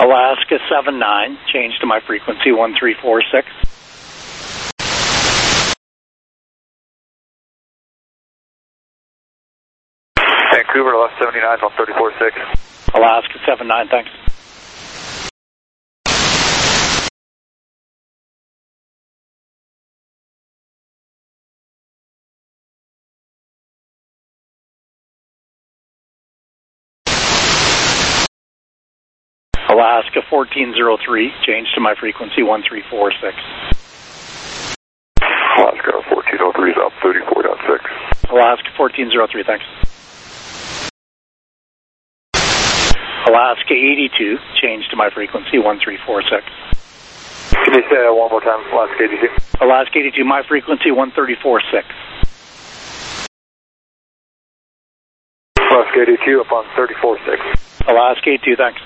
Alaska seven nine, change to my frequency one three four six. Vancouver, Alaska seventy-nine, one three four six. Alaska seven nine, thanks. Alaska fourteen oh three, change to my frequency one three four six. Alaska fourteen oh three is up thirty-four point six. Alaska fourteen oh three, thanks. Alaska eighty-two, change to my frequency one three four six. Can you say that one more time, Alaska eighty-two? Alaska eighty-two, my frequency one three four six. Alaska eighty-two up on thirty-four six. Alaska eighty-two, thanks.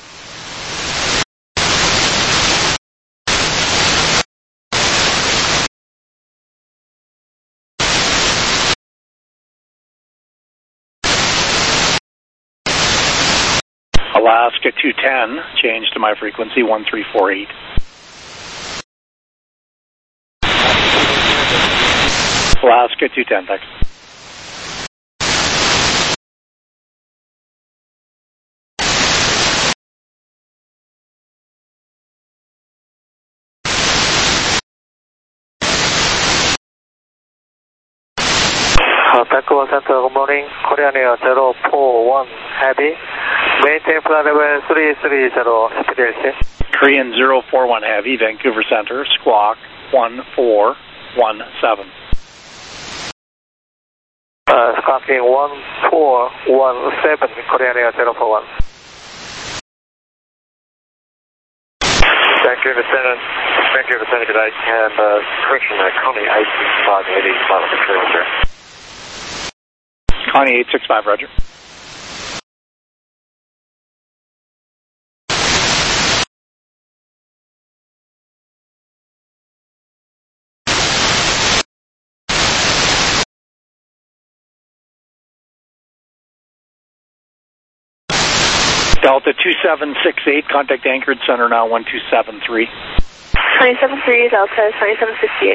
Alaska two ten, change to my frequency one three four eight. Alaska two ten, thanks. Vancouver Center, good morning. Korean Air zero four one Heavy. Maintain flight level three three zero, speed L C. Korean zero four one Heavy, Vancouver Center, squawk one four one seven. Uh, squawking one four one seven, Korean Air zero four one. Vancouver Center, Vancouver Center, good day. And uh, correction, uh, Connie eight six five eighty, final control, sir. Connie eight six five, roger. Delta two seven six eight, contact anchored center now one two seven three. nine seven three, Delta nine seven six eight.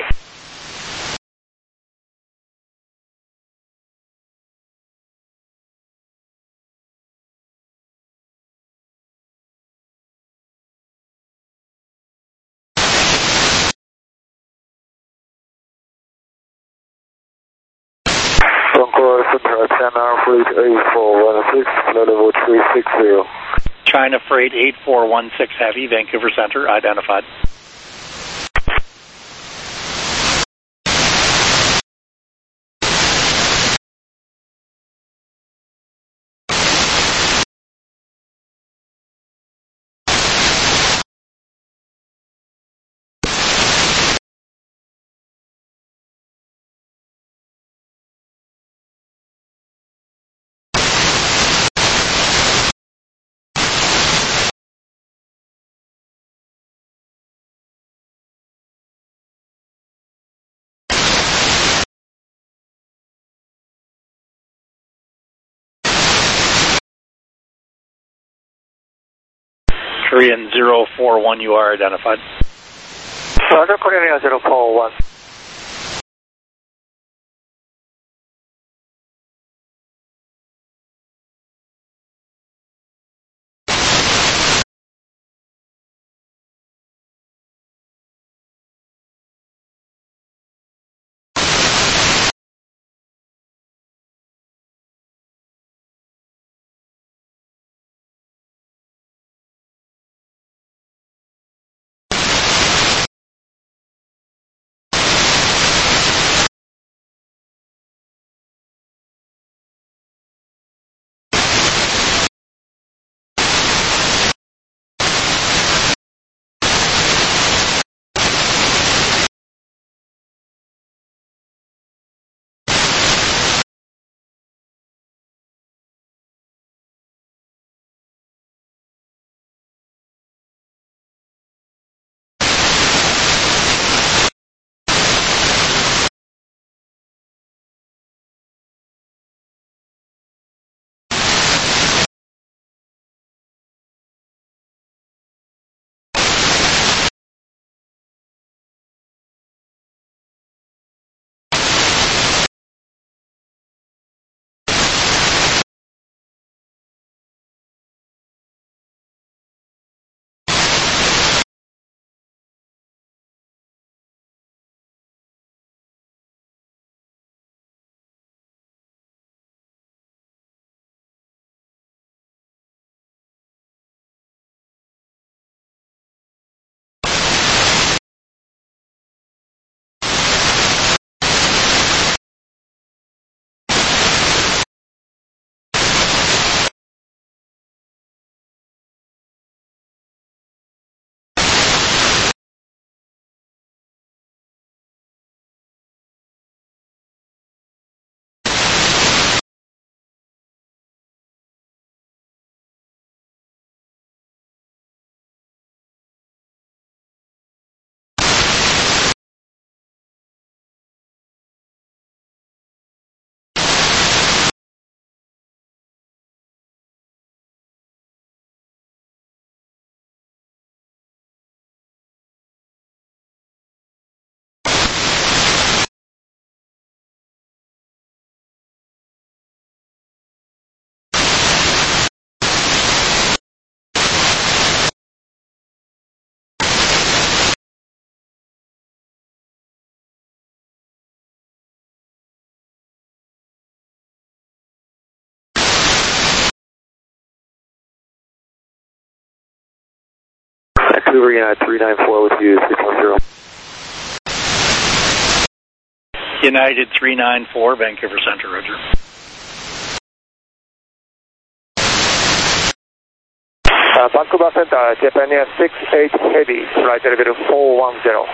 Vancouver Center, China Freight eight four one six, flight level three six zero. China Freight eight four one six Heavy, Vancouver Center, identified. Korean zero four one, you are identified. Roger, Korean Air zero four one. Vancouver United three nine four with you, three point zero. United three nine four, Vancouver Center, roger. Uh, Vancouver Center, Japan Air six eight Heavy, flight level four one zero.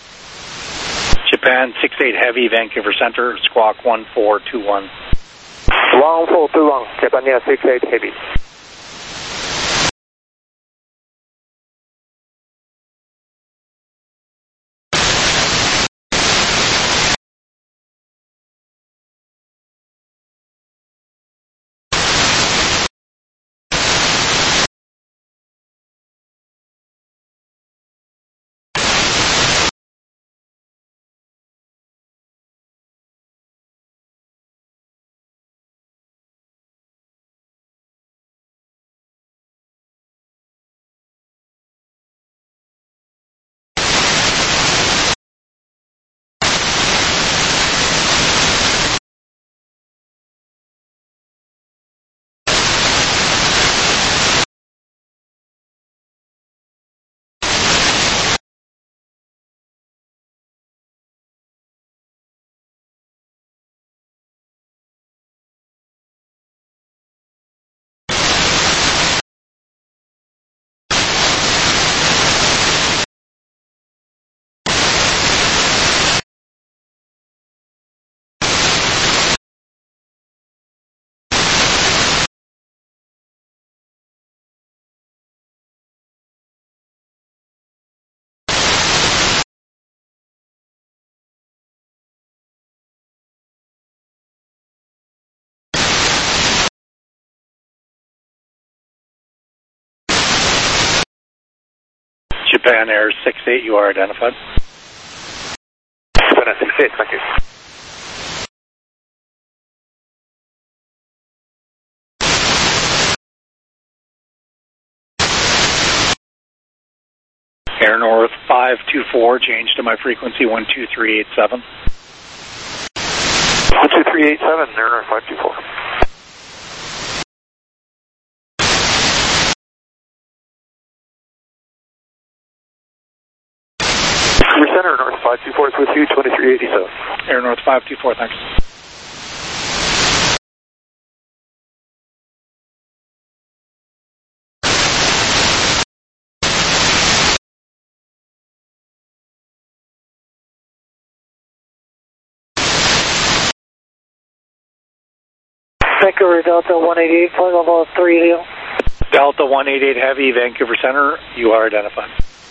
Japan six eight Heavy, Vancouver Center, squawk one four two one. one four two one, Japan Air six eight Heavy. Japan Air six eight, you are identified. Japan Air six eight, thank you. Air North five two four, change to my frequency one two three eight seven. one two three eight seven, Air North five two four. Center, North five two four is with you, twenty-three eighty-seven. Air North five two four, thanks. Vancouver Delta one eighty-eight, flight level three eighty. Delta one eighty-eight Heavy, Vancouver Center, you are identified.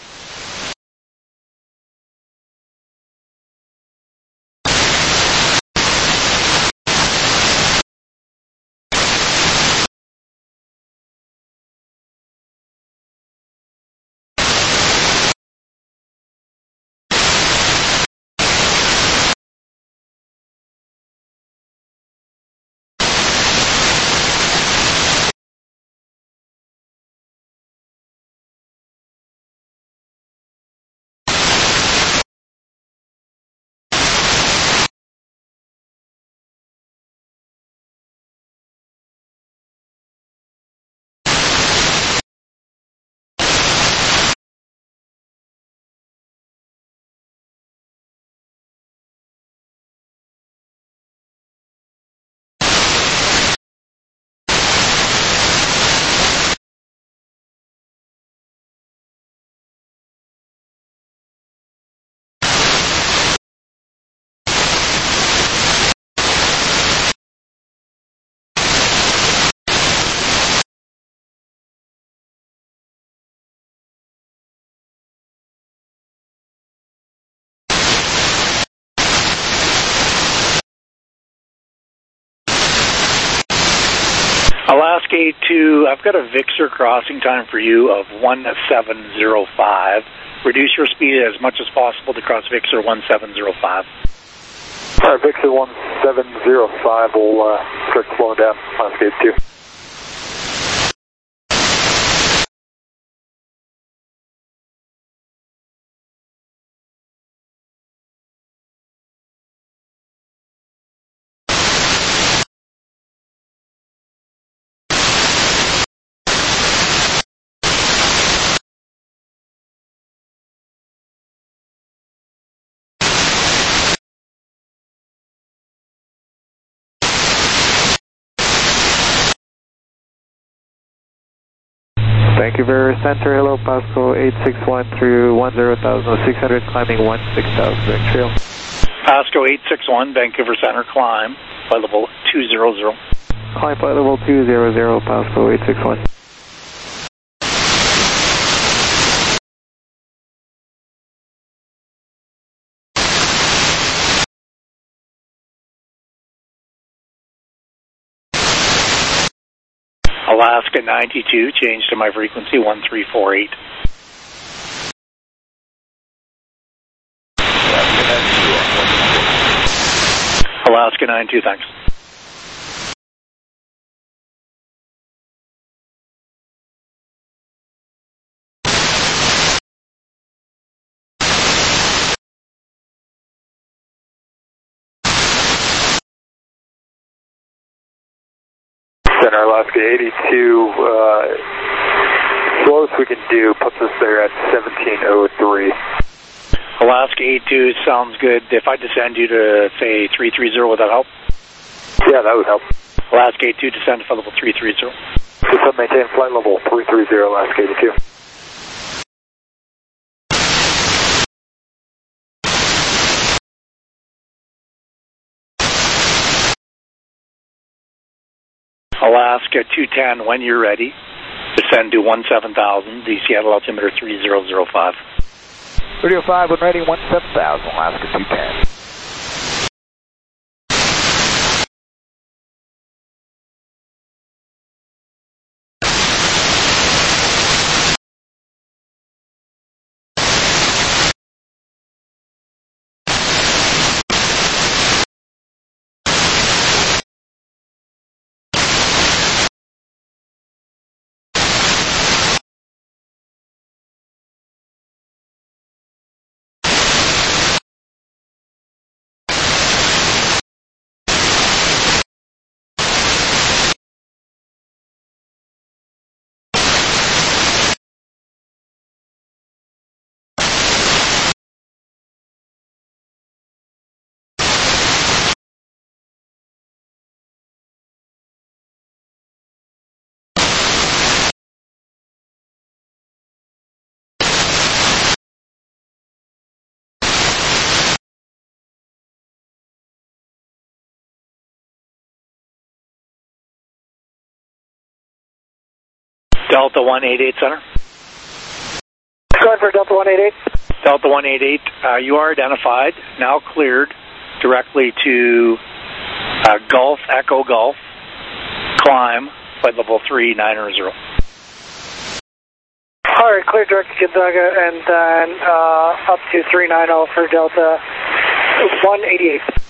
Alaska eight two, I've got a Vixer crossing time for you of one seven zero five. Reduce your speed as much as possible to cross Vixer one seven zero five. All right, Vixer one seven zero five will uh, start slowing down, Alaska eight two. Vancouver Center, hello, Pasco eight six one through one zero thousand six hundred, climbing one six thousand, direct trail. Pasco eight six one, Vancouver Center, climb, flight level two zero zero. Climb flight level two zero zero, Pasco eight six one. Alaska ninety-two, change to my frequency one three four eight. Alaska ninety-two, thanks. Center Alaska eighty-two, uh, slowest we can do puts us there at seventeen oh three. Alaska eighty-two sounds good. If I descend you to, say, three three zero, would that help? Yeah, that would help. Alaska eighty-two, descend to flight level three three zero. Just maintain flight level three three zero, Alaska eighty-two. Alaska two ten, when you're ready, descend to one seven thousand, the Seattle altimeter three zero zero five. three oh five, when ready, one seven thousand, Alaska two ten. Delta one eight eight, Center. Going for Delta one eight eight. Delta one eight eight, uh, you are identified, now cleared directly to uh, Gulf, Echo Gulf, climb, flight level three nine zero. All right, clear direct to Gonzaga and then uh, up to three nine zero for Delta one eighty-eight.